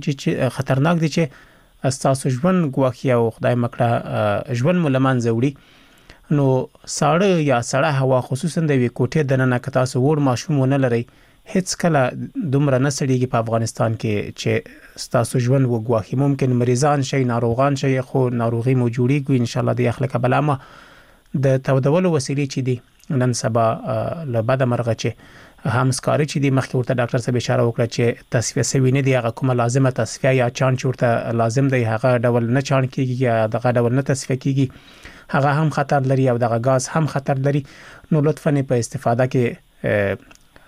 خطرناک دي چې تاسو ژوند ګواخي او خدای مکړه ژوند ملمن زوړي نو ساړه یا سړه هوا خصوصا د وی کوټې د نن کتاسو وړ ماشوم ونه لري هیڅ کله دومره نه سړيږي په افغانستان کې چې تاسو ژوند وګواخي ممکن مریضان شي ناروغان شي خو ناروغي مو جوړیږي ان شاء الله د اخلاق بلامه د تودولو وسیلې چې دي نن سبا له بده مرغه چې هم سکاري چې د مخکې ورته ډاکټر صاحب اشاره وکړه چې تصفیه سوي نه دی هغه کومه لازمه تصفیه یا چانچ ورته لازم دی هغه ډول نه چان کیږي یا دغه ډول نه تصفیه کیږي هغه هم خطر لري او دغه غاز هم خطر لري نو لطفاً په استفاده کې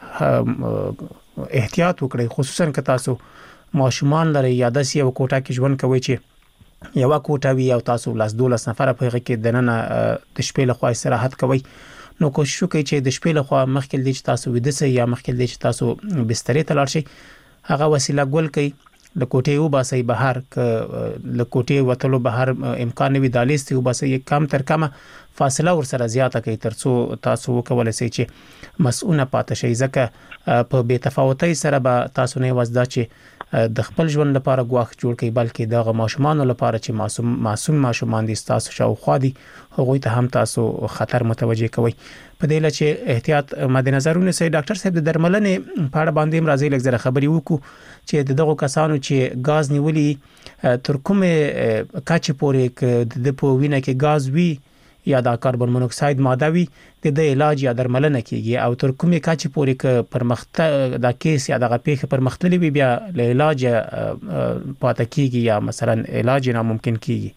احتیاط وکړئ خصوصا که تاسو ماشومان لري یا د سیو کوټه کې ژوند کوي چې یو کوټه وی او تاسو لاس 12 نفر په هغه کې دننه د شپې له خوا استراحت کوي نو کوشش وکړئ چې د شپې له خوا مخکې د تاسو ویده سي یا مخکې د تاسو بسترې ته لاړ شئ هغه وسیله ګول کوي له کوټې وباسي بهر ک له کوټې وتلو بهر امکان وي دالیست وباسي کم تر کمه فاصله ور سره زیاته کوي ترڅو تاسو وکولای شئ چې مسؤونه پاتې شئ ځکه په بے تفاوتۍ سره به تاسو نه وځدا چې د خپل ژوند لپاره غواخ جوړ کړئ بلکې د ماشومان لپاره چې معصوم ماشومان دي تاسو شاوخوا دي هغه ته هم تاسو خطر متوجه کوئ په دې لچې احتیاط مد نظر ونیسئ ډاکټر صاحب د درملنې په اړه باندې راځي لږ زره خبري وکړو چې دغه کسانو چې غاز نیولي تر کومه کچې پورې د په وینه کې غاز وی یا د کاربن مونوکساید ماده وی د علاج یا درملنه کیږي او تر کومه کچې پورې ک پرمختګ د کیس یا د پیښه پرمختللی وی بیا له علاج پاتې کیږي یا مثلا علاج ناممکن کیږي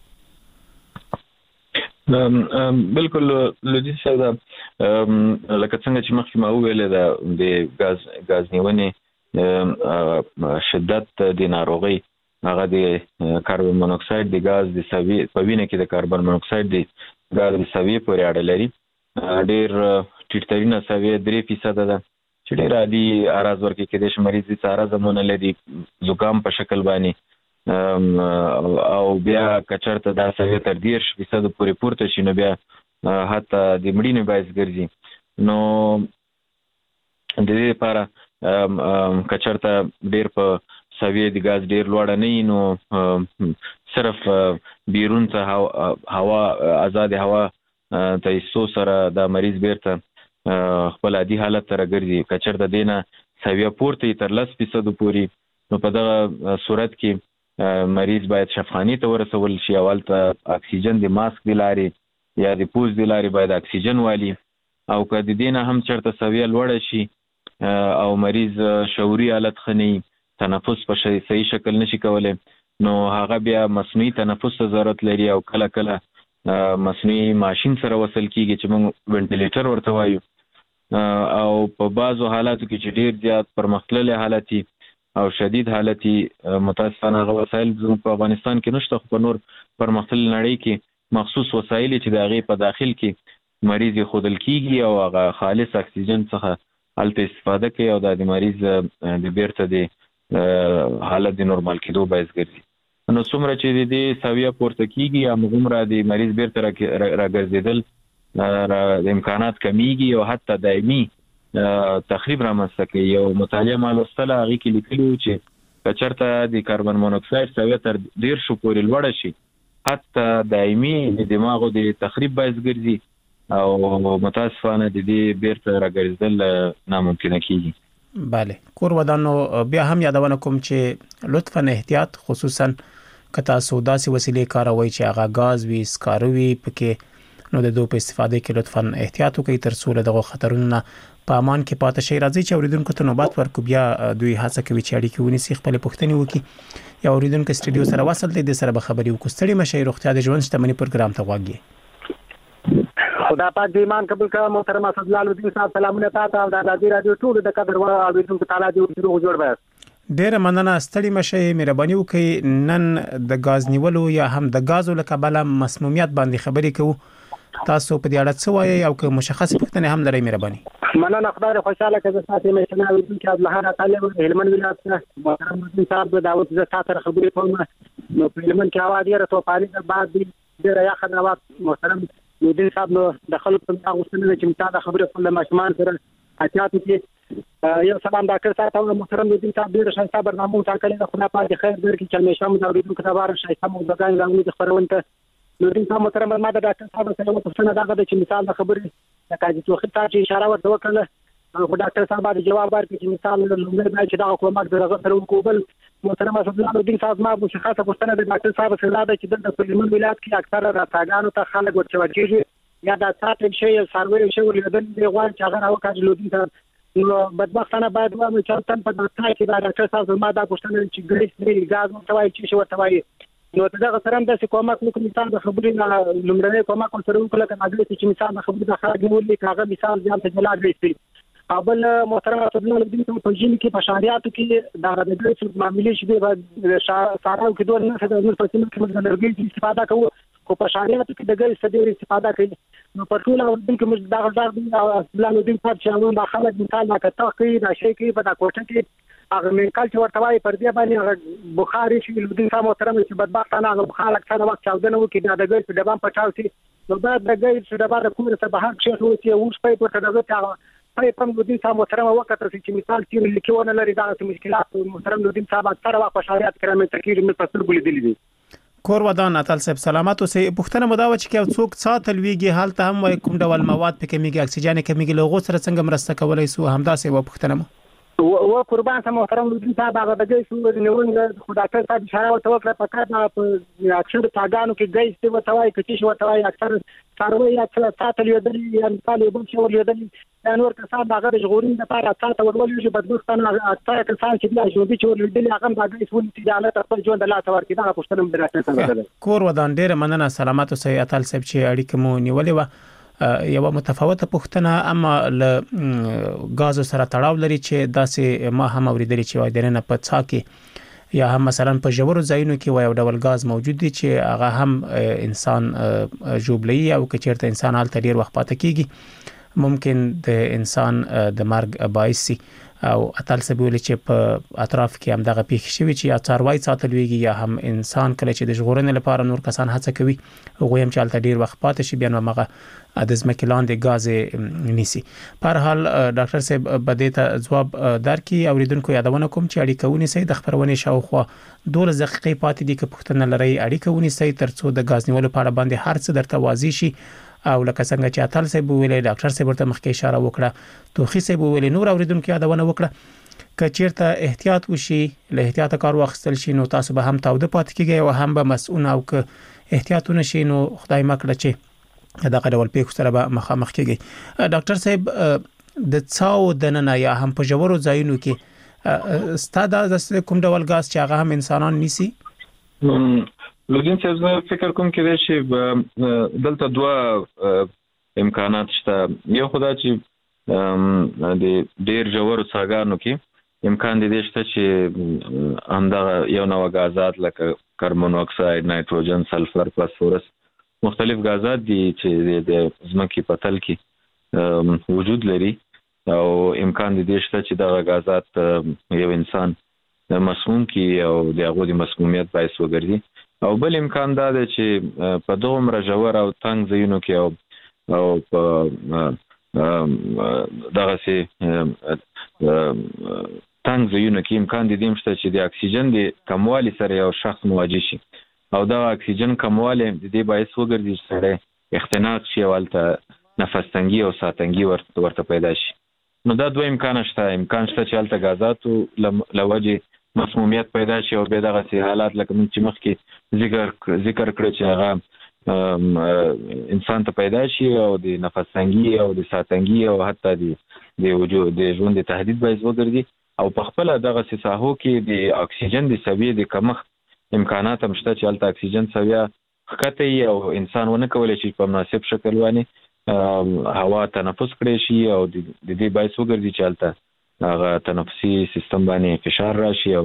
بالکل لودي صاحب لکه څنګه چې مخکې ما ویل د غاز نیونې شدت د ناروغي هغه د کاربن مونوکساید د غاز د سوي په وینه کې د کاربن مونوکساید د غاز د سوي پورې اړه لري ډېر ټیټترینه سوي 3% ده چې ډېر عادي اراز ورکې کې د مریض د سارا زمونه لري زکام په شکل باندې او بیا کچرته دا سوي تر 10% پورې پورته شي نو بیا حتی د مړینې باعث ګرځي نو د دې لپاره کچرته ډیر په سوي د غاز ډیر لوړ نه نو صرف بیرون ته هوا آزاد هوا تاسو سره د مریض بیرته خپل عادي حالت سره ګرځي. کچرته دینه سوي پورته تر 10% پوري نو په دغه صورت کې مریض باید شفاخانه ته ورسول شي. اول ته اکسیجن د ماسک د لاري یا د پوز د لاري باید اکسیجن والی او کله دینه هم چرته سوي لوړ شي او مریض شعوري حالت خني تنفس په صحیح شکل نشي کولای نو هغه بیا مصنوعي تنفس ضرورت لري او کله کله مصنوعي ماشين سره وصل کیږي چې موږ وینټیلیټر ورته وایو. او په بعضو حالاتو کې چې ډیر زیات پرمختللي حالتي او شدید حالتي متاسفانه هغه وسایل په افغانستان کې نشته، خو په نور پرمختللي نړۍ کې مخصوص وسایل چې د هغې په داخل کې مریض خودل کیږي او هغه خالص اکسیجن څخه هلته استفاده کوي او د مریض د بیرته د حالت د نورمال کېدو باعث ګرځي. نو څومره چې د سویه پورته کیږي هغومره د مریض بیرته راګرځېدل د امکانات کمیږي او حتی دایمي تخریب رامنځته کوي. یو مطالعه ما لوستله هغې کې لیکلي وو چې که چېرته د کاربن مونوکساید سویه تر 10 پورې لوړه شي حتی دایمي د دماغو د تخریب باعث ګرځي او متاسفانه د دې بیرته راګرځېدل ناممکنه کیږي. بله کور ودانو بیا هم یادونه کوم چې لطفاً احتیاط، خصوصاً که تاسو داسې وسیلې کاروئ چې هغه غاز وي، سکاره وي پکې، نو د دوی په استفاده کې لطفاً احتیاط وکړئ تر څو له دغو خطرونو نه په امان کې پاتې شئ. راځئ چې اوریدونکو ته نوبت ورکړو. بیا دوی هڅه کوي چې اړیکې ونیسي، خپلې پوښتنې وکړي. یا اوریدونکو سټوډیو سره وصل دی، د سره به خبرې وکړو. ستړي مه شئ، روغتیا د ژوند شتمني پروګرام ته غوږ یې. خدا پاک دې ایمان قبول کړه. محترم اسدالله الدین صاحب سلامونه تاسو او د ازادي رادیو ټول د قدر وړ اوریدونکو تعالی دې روغ جوړ وي. ډیره مننه، ستړي مه شئ، مهرباني وکړئ. نن د غاز نیولو یا هم د غازو له کبله مسمومیت باندې خبرې کوو. تاسو په دې اړه څه وایئ او که مشخص پوښتنې هم لرئ مهرباني. مننه، خدای خوشاله کړه. تاسو مې څنګه اوریدونکو عبدالله تعالی هلمند ولایت محترم الدین صاحب د دعوت زه تاسو سره خبرې کوم. نو په هلمند کې هوا ډیره توپاني ده، بعد ډیره یخ ده. محترم الدین صاحب نو د خلکو په غوښتنه چې متاده خبرې کول ماشومان سره احتیاط وکړي. یو سلام ډاکټر صاحب ته محترم الدین صاحب ډیر شایسته برنامه ټاکلې ده. خدای پاک خیر درکړي چې همیشه مو د اوریدونکو لپاره شایسته موضوعګان راوړي خبرونه. نو الدین صاحب محترم ما د ډاکټر صاحب سره پوښتنه دا ده چې مثال د خبرې د کاجي توخه ته چې اشاره ورته وکړه خو ډاکټر صاحب د جواب ورکړي چې مثال لومړی باید چې دا کومک درغه سره وکول. محترم اسدالله الدین صاحب ما مشخصه پوښتنه د ډاکټر صاحب سره ده چې د هلمند ولایت کې اکثره راځګانو ته خلک ورچوي یا دا ساتل شي سروي شي ولودل دی غوړ چې هغه راوکاږي لودین ته. نو بدبختانه باید و چې تن په دغه کې دا ډاکټر صاحب ما دا پوښتنه چې ګریس غاز متوای چې شو ورتوي. نو دغه سره هم د کومک وکړي مثال د خبرې نه لومړی کومک سره وکړه کنه چې مثال د خبرې د خلک نیولې کاغه مثال ځان ته جلا دی. اول محترم اسدالله الدین صاحب په ژوند کې په شریعت کې دا د ګریس معاملې شي د سارو کې دوه نه د نور په څیر کې موږ د لرګي استفاده کوو خو په شریعت کې د ګریس ډېر استفاده کوي. نو په ټول اردن کې موږ دا اسدالله الدین صاحب چې موږ د خلک مثال لا کته کوي دا شي کې په دا کوټه کې هغه مېکال چې ورته وايي پر دې باندې بخاري شي الدین صاحب محترم چې بدبختانه هغه بخار اکثر وخت چاودنه وکړي دا د ګریس په ډبام پټاو شي. نو دا د ګریس د ډبام کور څخه بهر شي خو چې اوس په دغه ته په الدین صاحب محترم وخت چې مثال چې لیکونه لري دا مشکلات محترم الدین صاحب اکثر وخت په شریعت کې راځي تکیر مې پسر بولیدلې دي. کور ودان اتل صاحب سلامات اوسئ. پوښتنه مو دا و چې یو څوک ساتل ویږي حالت هم وای کوم ډول مواد پکې کمیږي، اکسیجن کمیږي، لغو سره څنګه مرسته کولای سو؟ همداسې و پوښتنه مو و قربان ته محترم الدین صاحب هغه د ګیس نیولنګ خدای ته صاحب اشاره ورته وکړه په کار په اکثر تاګانو کې ګیس ته وتاوي کچې شو وتاوي اکثر سروي یا ساتل یو دلی یا مثال یو بل شو یو دلی نور کسان هغه د غورین د پاره ساته ورول یو بدبختانه اکثر کسان چې بیا ژوندۍ چې ورول دلی هغه د ګیس ول تجارت خپل ژوند لا تور کې دا پوښتنه مې راځي. کور ودان ډیر مننه، سلامات اوسئ اتل صاحب چې اړیکه مو نیولې و. یو متفاوته پوښتنه اما له غازو سره تړاو لري چې داسې ما هم اوریدلې چې وای درنه په څا کې یا هم مثلا په ژورو ځایونو کې وای ډول غاز موجود دي چې هغه هم انسان جوړلې او که چیرته انسان حالت ډیر وخت پاتې کیږي ممکن د انسان د مرګ باعث شي او اتل سبول چې په اطراف کې هم دغه پیښ شوی چې یا څاروي ساتل ویږي یا هم انسان کله چې د ژغورنې لپاره نور کسان هڅه کوي هغه هم چالت ډیر وخت پاتې شي بیا نو مغه د ځمکې لاندې غاز نیسي. په هر حال ډاکټر صاحب بده ته جواب درکې اوریدونکو یادونه کوم چې اړیکه ونیسي د خبرونه شاوخوا 12 دقیقې پاتې دي که پښتنه لري اړیکه ونیسي ترڅو د غاز نیولو په اړه باندې هر څه درته واضح شي او لکه څنګه چې اتل صاحب ویلي ډاکټر صاحب ورته مخکې اشاره وکړه توخي صاحب ویلي نور اوریدونکو یادونه وکړه کچیرته احتیاط وشي له احتیاط کار واخیستل شي نو تاسو به هم تاوده پاتې کیږئ او هم به مسؤل او که احتیاط ونشي نو خدای مکړه چې دغه ډول پیښو سره به مخامخ کیږي. ډاکټر صاحب د څاو دننه یا هم په جوړو ځایونو کې ستاده د کوم ډول غاز چې هغه هم انسانان نیسي؟ لودین صاحب زه فکر کوم کې چې دلته دوه امکانات شته. یو خدای چې د ډیر جوړو څاګانو کې امکان دي شته چې همدغه یو نوع غازات لکه کاربن اکساید، نایتروجن، سلفر، فاسفورس مختلف غازات دي چې د ځمکې په تل کې وجود لري او امکان دي شته چې دغه غازات یو انسان مسموم کی او د هغه د مسمومیت باعث وګرځي. او بل امکان دا دی چې په دومره ژور او تنګ ځایونو کې او په دغه سي تنګ ځایونو کې امکان دي شته چې د اکسیجن د کموالي سره یو شخص مواجه شي او دا اکسیجن کموالی د دې باعث وګرځي چې سړی اختناق شي او هلته نفس تنګي او ساه تنګي ورته پیدا شي. نو دا دوه امکان شته چې هلته غازاتو له وجې مسمومیت پیدا شي او به دغه سي حالات لکه موږ چې مخکې ذکر کړ چې هغه انسان ته پیدا شي او د نفس تنګي او د ساه تنګي او حتی د وجود د ژوند د تهدید باعث وګرځي او په خپل دغه سي ساحو کې د اکسیجن د سویې د کمښت امکانات هم شته چې هلته اکسیجن سویه ښکته او انسان ونه کولی شي په مناسب شکل باندې هوا تنفس کړی شي او د دې باعث وګرځي چې هلته هغه تنفسي سیستم باندې فشار راشي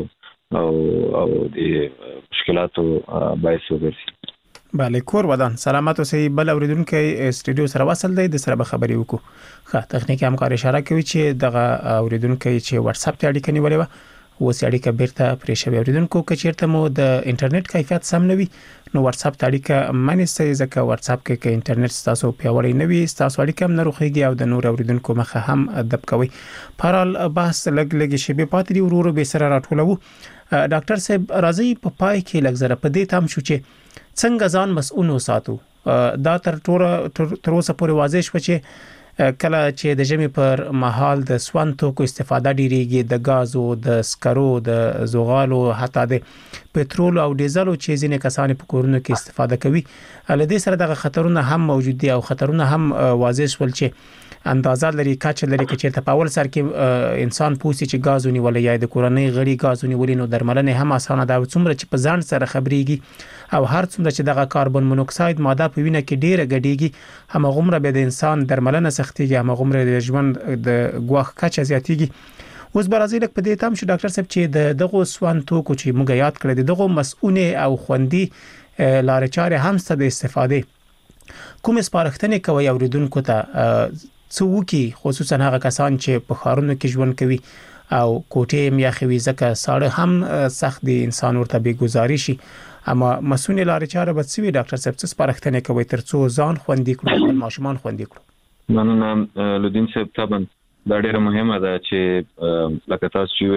او د مشکلاتو باعث وګرځي. بله کور ودان سلامت اوسئ. بل اوریدونکو استودیو سره وصل دی د سره به خبرې وکړو. ښه تخنیکی همکار اشاره کوي چې دغه اوریدونکو چې واتس اپ ته اړیکه نیولې و اوس اړیکه بیرته پرې شوی. اوریدونکو که چیرته مو د انټرنیټ کیفیت سم نه وي نو واتس اپ ته اړیکه منځ ځکه واتس اپ کې انټرنیټ تاسو پیاوړی نه وي تاسو اړیکه هم نه روخیږي او د نور اوریدونکو مخه هم ادب کوي. پرال بحث لګ شي به پاتې ورور به سره راټولو. ډاکټر صاحب راځي په پای کې لږ زره په دې تام شو چې څنګه ځان مسؤل وساتو. دا تر اوسه پورې واضح شو چې کله چې د ژمي پر مهال د سون توکو استفاده ډیریږي د غازو د سکرو د زغالو حتی د پټرول او ډیزلو چې ځینې کسان په کورونو کې استفاده کوي لدې سره د خطرونه هم موجود دي او خطرونه هم واضح شول چې اندازه لري کچ لري چې ته په اول سر کې انسان پوسی چې غازونی ولې یا د کورنۍ غړي غازونی ولې نو درملنه هم اسانه ده څومره چې په ځان سره خبريږي او هر څومره چې دغه کاربن مونوکساید ماده په وینه کې ډیره ګډيږي هم غومره به د انسان درملنه سختيږي هم غومره د ژوند د غوښ کچ زیاتيږي. اوس برازیل په دې تام شو ډاکټر صاحب چې دغه سوان توکو چې موږ یاد کړل دغه مسؤل او خوندي لارې چارې هم ست د استفاده کوم سپارښتنه کوي اوریدونکو ته څوکي خصوصا هغه کسان چې په خارونو کې ژوند کوي او کوټې هم یخوي ځکه ساړه هم سخت دي انسان ورته به گزاري شي اما مسؤل لارې چاره به څه وي ډاکټر صاحب څه سپارښتنه کوي ترڅو ځان خوندي کړو او ماشومان خوندي کړو؟ مننه لودین صاحب. طبعا دا ډیره مهمه ده چې لکه تاسو چې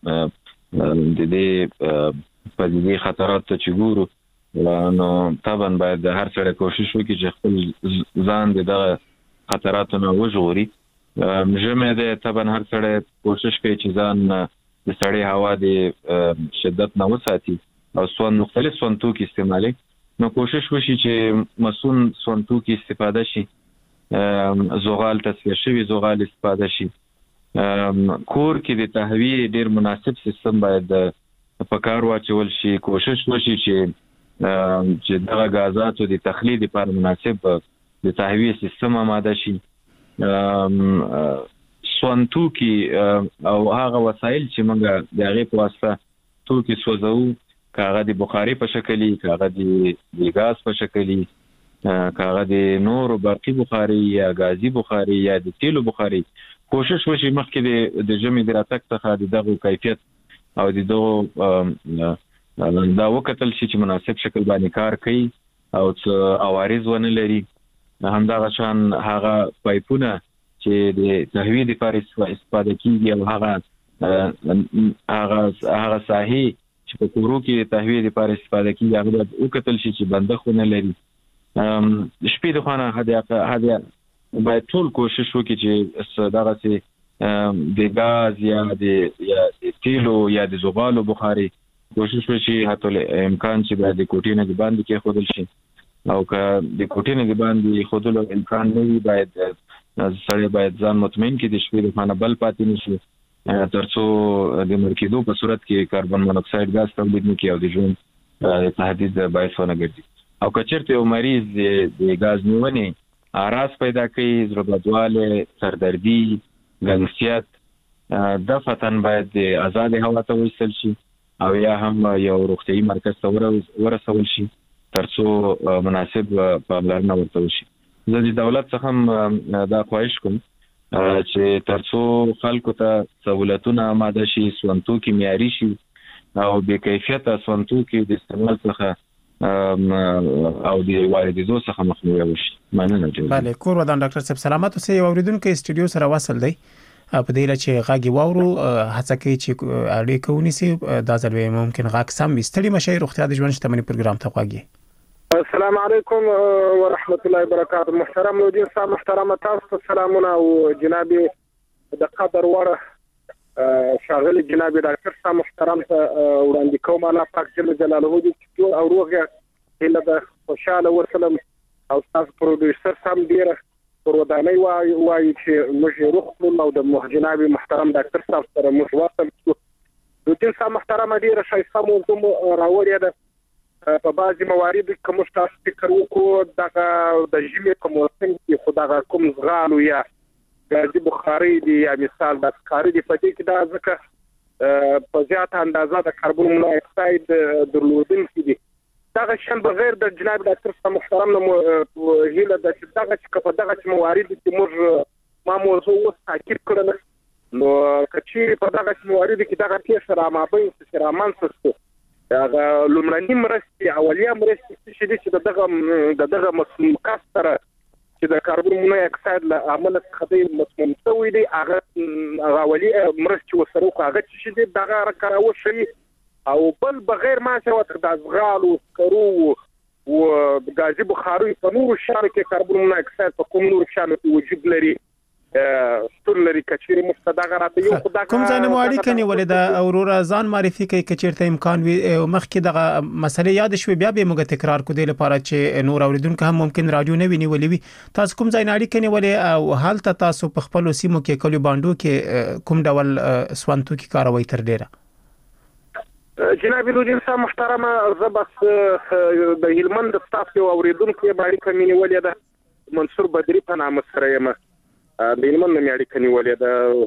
ویل د دې په دې خطرات ته چې ګورو نو طبعا باید هر څړې کوشش وکړي چې خپل ځان دغه خطراتو نه وژغوري. ژمه ده طبعا هر څړې کوشش کوي چې ځان د سړې هوا د شدت نه وساتي او سون مختلف سون توکي استعمالي. نو کوشش وشي چې مسون سون توکي استفاده شي زغال تصفیه شوی زغال استفاده شي. کور کې د تهویه ډیر مناسب سیستم باید په کار واچول شي. کوشش وشي چې دغه غازاتو د تخلیه لپاره مناسب د تهویه سیستم آماده شي. سون توکي او هغه وسایل چې موږ د هغه په واسطه توکي سوځو کاغه د بخاري په شکلی کاغه د غاز په شکلی کاغه د نور برقي بخاري یا غازي بخاري یا د تیلو بخاري کوشش وشي مخکې د ژمي د راتګ څخه دغه کیفیت او دغه دا وکتل شي چې مناسب شکل باندې کار کوي او عوارض ونه لري. همدغه شان هغه پایپونه چې د تهویې لپاره استفاده کیږي او هغه ساحې چې په کورو کې تهویې لپاره استفاده کیږي هغه وکتل شي چې بندخونه لري. شپې د خانه هدا باید ټول کوشش وکړي چې دغه چې د غاز یا د تیلو یا د زغالو بخاري کوشش وشي حتی امکان چې باید د کوټې نه باندې کې خودل شي او که د کوټې نه باندې خودلو امکان نه وي باید سړی باید ځان مطمئن کړي د شپې د خانه بل پاتې نشي ترڅو د مرکزو په صورت کې کاربن مونوکساید غاز تولید نه کوي او د ژوند تهدید باعث ونه ګرځي. او که چېرته یو مریض د غاز نیونې اعراض پیدا کوي زړه بدواله سردردي ګنګسیت د فتن باید د آزاد هوا ته وصل شي او یا هم یو روغتيایي مرکز ته ورسول شي ترڅو مناسب پاملرنه ورته وشي. زه د دولت څخه هم دا خواهش کوم چې ترڅو خلکو ته سہولتونه آماده شي سونتو کې معیاري شي او به کیفیت سونتو کې د استعمال څخه او د واردېدو څخه مخنیوي وشي. مننه. بله کور ودان ډاکټر صاحب سلامات اوسئ. اوریدونکو استودیو سره وصل دی په دې لاره چې غاګي واورو هڅه کوي چې اړیکه ونیسي دا ځل ممکن غاک سم استړي مشه روغتیا د ژوند شتمنۍ پروګرام ته غواګي. السلام علیکم ورحمت الله وبرکاته. محترم مدیر صاحب محترم تاسو سلامونه او جناب د قدر وړه شاغل جناب ډاکټر صاحب محترم وړاندې کوم الله پاک جل جلاله دې او روغه اله د خوشاله وسلم او تاسو پروډوسر سم ډیره ورودانې وایي چې موږ روغ او د جناب محترم ډاکټر صاحب سره موږ وصل شو. د دې صاحب محترم ډیره شایسته موضوع راوړی ده. په بعضي مواردو کې موږ تاسو فکر وکړو دغه د ژمي په موسم کې خدای کوم زغالو یا غازي بخاري دی یا مثال د کاری دی په دې کې دا ځکه په زیات اندازه د کاربن مونو اکساید درلودونکي دي. دغه شان بغیر د جناب ډاکټر صاحب محترم نو هیله د دغه چې په دغه موارد کې موږ ما موضوع تاکید کړل نو کچې په دغه موارد کې دغه پیښه را مابین چې را منځته هغه لومړنی مرستې اولیه مرستې چې دغه مسموم کاستره چې د کاربن مونو اکساید له عمل څخه مسموم شوی دی هغه اولیه مرستې وسره هغه چې دی دغه راکاو شي او بل بغیر ما څه د ازغال او سکرو او غازي بخاري په نور شانو کې کاربن مونو اکساید په کوم نور شانو کې وجود لري ستون لري کچېری مفتدغه راته یو خدای کوم ځای نه اړیکه نیولې ده اورورا ځان معرفي کوي کچېرته امکان وي مخکې دغه مسلې یاد شوي بیا به موږ تکرار کو دی لپاره چې نور اوریدونکو هم ممکن رادیو نه ویني ولې تاسو کوم ځای نه اړیکه نیولې او حالت تاسو په خپل سیمو کې کلو باندو کې کوم ډول سوانتو کې کاروي تر ډیره جناب مدیر صاحب محترم زبس د هلمند تاسو اوریدونکو باندې کمینی ولې ده منصور بدری په نامه سره یم د هلمند میاړي کني ولې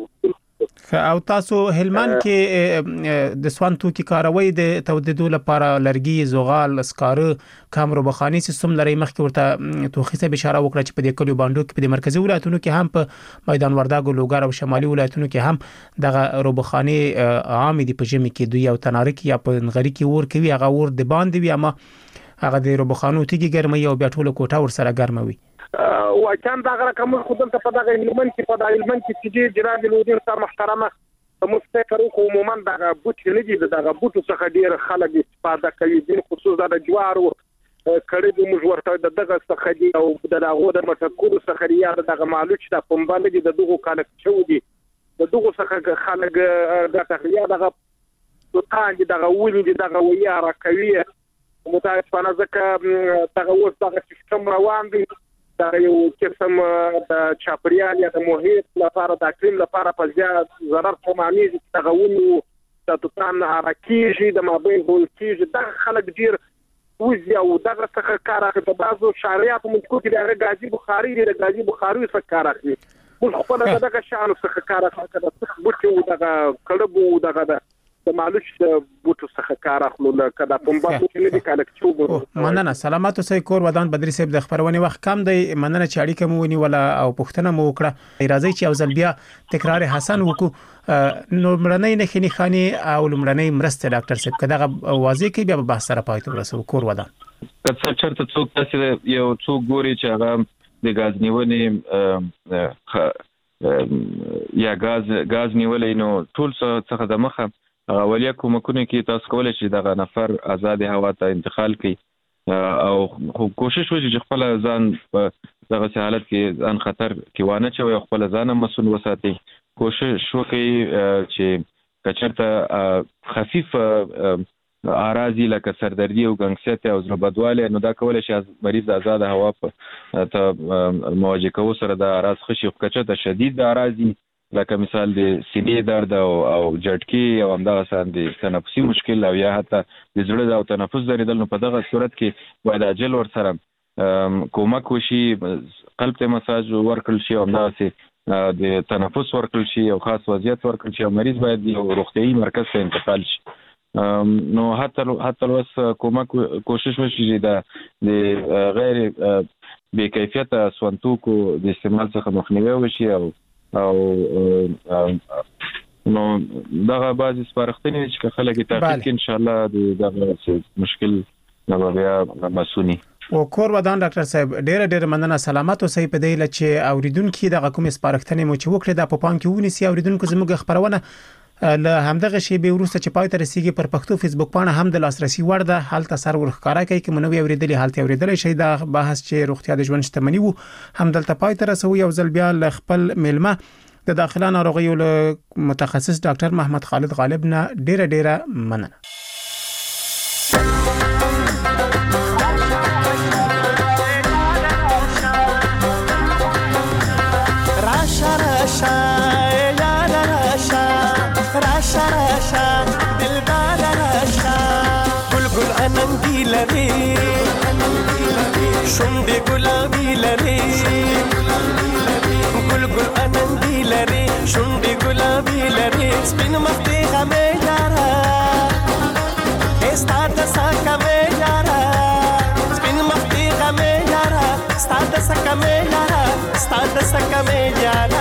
ده او تاسو هلمند کې د سوانتو کې کاروي د تودیدو لپاره لرګي زغال اسکاره کامرو بخاني سیستم لري مخکې ورته توخیسه اشاره وکړه چې په دې کلیو باندې کې په مرکزی ولایتونو کې هم په میدان وردګو لوګر او شمالي ولایتونو کې هم دغه روبخاني عام دي په جمی کې دوی او تنارک یا په نغری کې ور کوي هغه ور د باندې وي اما هغه د روبخانو تیږي ګرمي او بیا ټوله کوټه ور سره ګرموي واچان دا رقم خودل ته په دغه هلمند کې په دغه هلمند کې چې جناب مدیر صاحب محترمه مستقر عموما دغه بوت نه دي دغه بوت څخه ډیر خلک استفاده کوي د خصوصا د جوارو کړي د مجورته دغه څخه دي او دغه د مټکورو څخه یا دغه معلوچ د پمباله دي دغه کال شو دي دغه څخه خلک د تخلیه دغه توتان دغه ولې دغه ویا راکوي متاسفانه ځکه دغه اوس دغه سیستم روان دي دا یو قسم د چاپریال یا د محیط لپاره د اقلیم لپاره په زیات ضرر کومانیز تغونو د توتان حرکیږي د مابین هول کیږي د خلک ډیر وزي او دغه څخه کار اخلي په بعضو شارعات منطقو کې د غازي بخاري د غازي بخاري څخه کار اخلي موږ خپل دغه شانو څخه کار اخلي د بوټو دغه کلبو دغه د مالوچ بوټو څخه کار اخلو لکه د پنبه چې نه دي کالکچوب مننه سلامات اوسئ کور ودان بدري صاحب د خبرونه وخت کم دی مننه چې اړیکه مو ونی ولا او پښتنه مو وکړه راځي چې او ځل بیا تکرار حسن وکړو نو مړنۍ نه خني خاني او لمړنۍ مرسته ډاکټر صاحب کدا واضح کې بیا بحث سره پاتې ورسو کور ودان کڅ چرته څوک تاسو یو څوک ګوري چې هغه د غاز نیونې یا غاز نیولې نو ټول څخه د مخه اولیا کومکونه کې تاسو کولای شئ دغه نفر آزاد هوا ته انتقال کړي او کوشش وکړي چې خپل ځان په دغه حالت کې ځان خطر کې وانه چوي خپل ځان مسؤل وساتي کوشش وکړي چې کچرته خفیف اراضي لکه سردردي او ګنګسیت او زړه بدواله نو دا کولای شي مریض آزاد هوا ته مواجه کوو سره د اراض خشي کچته شدید اراضي لکه مثال د سینې درد او جټکی او همدغه سان د تنفسي مشکل او یا حتی د زړه او تنفس درېدل نو په دغه صورت کې باید عاجل ور سره کومک وشي قلب ته مساج ورکړل شي او همدغه د تنفس ورکړل شي او خاص وضعیت ورکړل شي او مریض باید یو روغتيایي مرکز ته انتقال شي نو حتی اوس کومک کوشش وشي د غیر بې کیفیت سونتوکو د استعمال څخه مخنیوي وشي او نو دغه بعضی سپارښتنې چې خلک تعقیب کړي ان شاء الله دغه مشکل نه بیا مسونی او کور ودان ډاکټر صاحب ډېر مننه سلامات اوسئ په دې لچې اوریدونکو دغه کوم سپارښتنې مو چې وکړه د پام کې ونیسي اوریدونکو زموږ خبرونه له همدغه شی به ورسته چې پای ته رسیدي پر پښتو فیسبوک باندې هم د لاسرسي وړ ده حالت سر ورخکارا کوي چې منوي اوریدلې حالت اوریدلې شي دا بحث چې روغتیا د ژوند شتمنۍ وو هم دلته پای ته رسوي او ځل بیا ل خپل ملما د داخله ناروغیو متخصص ډاکټر محمد خالد غالب نه ډیره مننه شونډې ګلابي لري ګل ګل انندي لري شونډې ګلابي لري سپین مخ دې غمې یارا استا د سکه مې یارا سپین مخ دې غمې یارا استا د سکه مې یارا استا د سکه مې یارا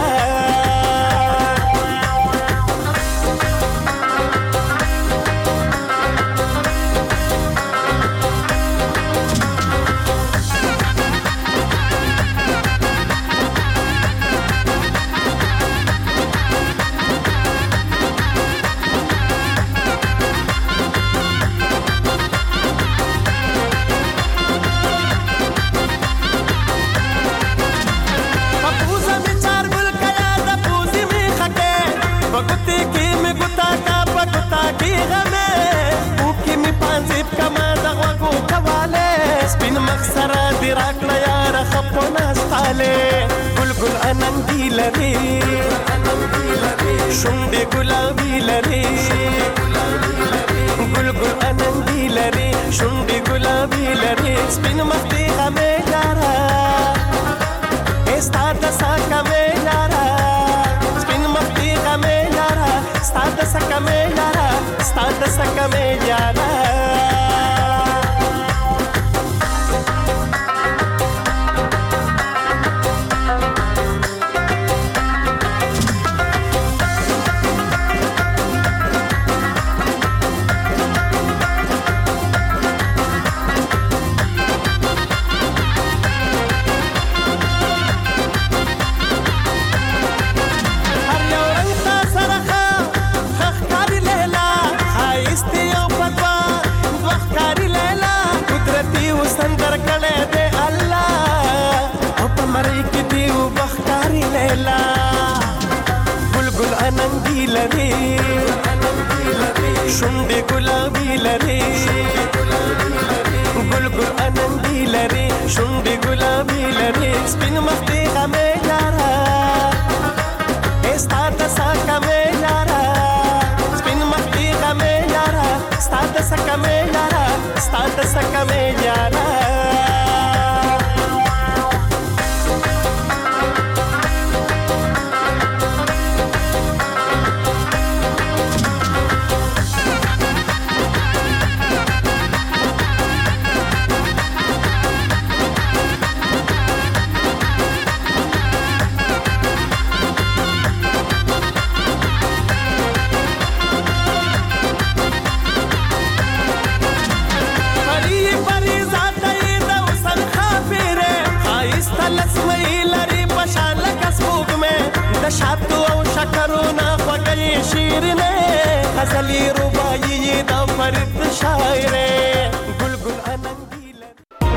شونډې ګلابي لري ګل ګل انندي لري شونډې ګلابي لري سپین مخ دې غمې یارا استا د سکه مې یارا سپین مخ دې غمې یارا استا د سکه مې یارا استا د سکه مې یارا شونډې ګلابي لري ګل ګل انندي لري شونډې ګلابي لري سپین مخ دې غمې یارا استا د سکه مې یارا سپین مخ دې غمې یارا استا د سکه مې یارا استا د سکه مې یارا غزلی ربایی دا فرید شاعره